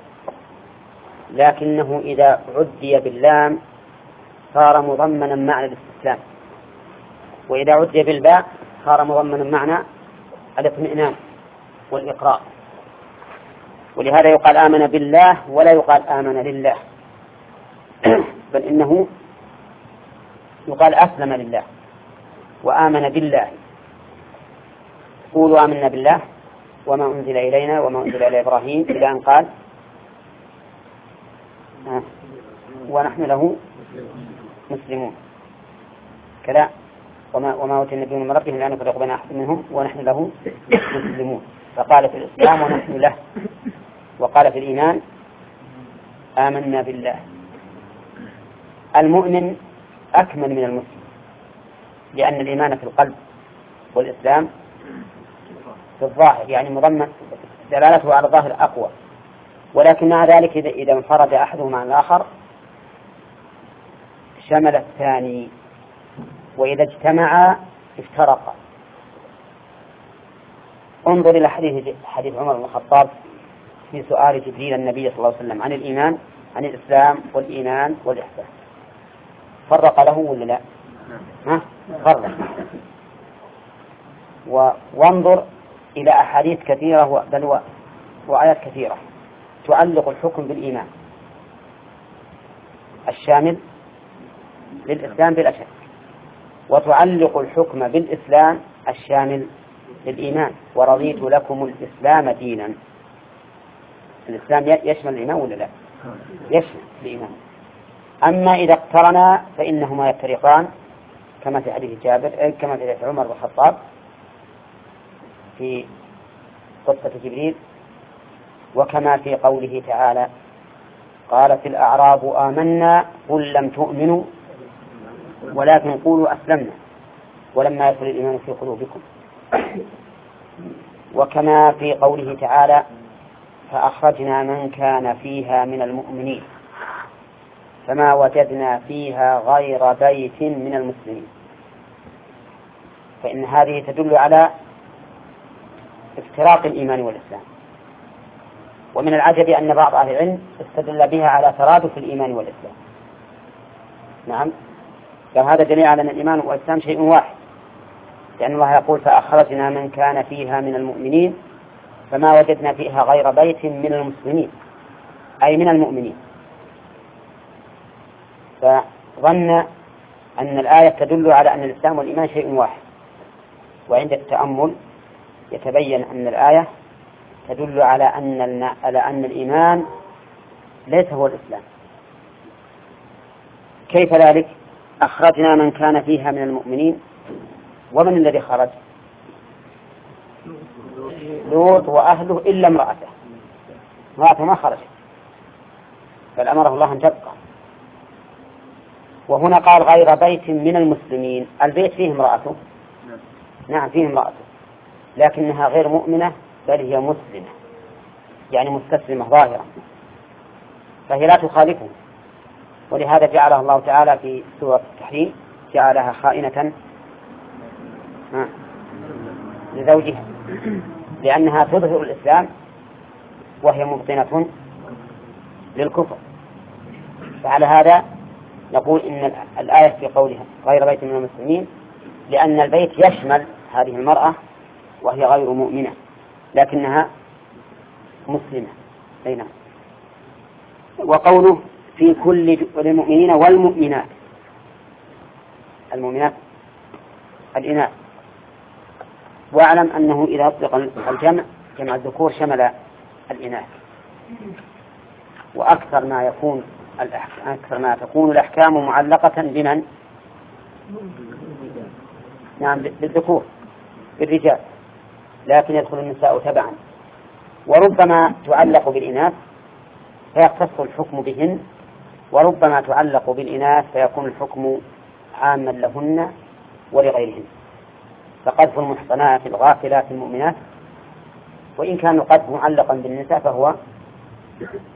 لكنه إذا عدي باللام صار مضمنا معنى الاستسلام، وإذا عدي بالباء صار مضمنا معنى الاطمئنان والإقرار، ولهذا يقال آمن بالله ولا يقال آمن لله، بل إنه يقال أسلم لله وآمن بالله. قولوا آمنا بالله وما أنزل إلينا وما أنزل إلى إبراهيم إلى أن قال آه. ونحن له مسلمون كذا، وما وما أوتي النبيون من ربهم لا نفرق بين أحد منهم ونحن له مسلمون. فقال في الإسلام ونحن له، وقال في الإيمان آمنا بالله. المؤمن أكمل من المسلم، لأن الإيمان في القلب والإسلام في الظاهر، يعني مضمن دلالته على الظاهر أقوى، ولكن مع ذلك إذا انفرد أحدهما عن الآخر شمل الثاني، وإذا اجتمعا افترقا. انظر إلى حديث حديث عمر بن الخطاب في سؤال جبريل النبي صلى الله عليه وسلم عن الإيمان عن الإسلام والإيمان والإحسان، فرق له ولا لا؟ ها؟ فرق. وانظر إلى أحاديث كثيرة بل وآيات كثيرة تعلق الحكم بالإيمان الشامل للإسلام بلا شك، وتعلق الحكم بالإسلام الشامل للإيمان. ورضيت لكم الإسلام دينا. الإسلام يشمل الإيمان ولا لا؟ يشمل الإيمان. أما إذا اقترنا فإنهما يفترقان، كما في حديث جابر كما في حديث عمر بن الخطاب في قصة جبريل، وكما في قوله تعالى قالت الأعراب آمنا قل لم تؤمنوا ولكن قولوا أسلمنا ولما يدخل الإيمان في قلوبكم. وكما في قوله تعالى فأخرجنا من كان فيها من المؤمنين فما وجدنا فيها غير بيت من المسلمين، فإن هذه تدل على افتراق الإيمان والإسلام. ومن العجب أن بعض أهل العلم استدل بها على ترادف الإيمان والإسلام. نعم، فهذا دليل على أن الإيمان والإسلام شيء واحد، لأن الله يقول فأخرجنا من كان فيها من المؤمنين فما وجدنا فيها غير بيت من المسلمين، أي من المؤمنين. فظن أن الآية تدل على أن الإسلام والإيمان شيء واحد، وعند التأمل يتبين أن الآية تدل على أن على أن الإيمان ليس هو الإسلام. كيف ذلك؟ أخرجنا من كان فيها من المؤمنين، ومن الذي خرج؟ لوط وأهله إلا امرأته، امرأته ما خرجت بل أمره الله أن تبقى. وهنا قال غير بيت من المسلمين، البيت فيه امرأته، نعم فيه امرأته، لكنها غير مؤمنة بل هي مسلمة، يعني مستسلمة ظاهرة، فهي لا تخالفه. ولهذا جعلها الله تعالى في سورة التحريم جعلها خائنة لزوجها، لأنها تظهر الإسلام وهي مبطنة للكفر. فعلى هذا نقول إن الآية في قولها غير بيت من المسلمين لأن البيت يشمل هذه المرأة وهي غير مؤمنة لكنها مسلمة. أي نعم. وقوله في كل المؤمنين والمؤمنات، المؤمنات الإناث. واعلم أنه إذا أطلق الجمع جمع الذكور شمل الإناث، وأكثر ما يكون أكثر ما تكون الأحكام معلقة بمن؟ نعم بالذكور بالرجال، لكن يدخل النساء تبعا. وربما تعلق بالإناث فيختص الحكم بهن، وربما تعلق بالإناث فيكون الحكم عاما لهن ولغيرهن. فقذف المحصنات الغافلات المؤمنات وإن كان القذف معلقا بالنساء فهو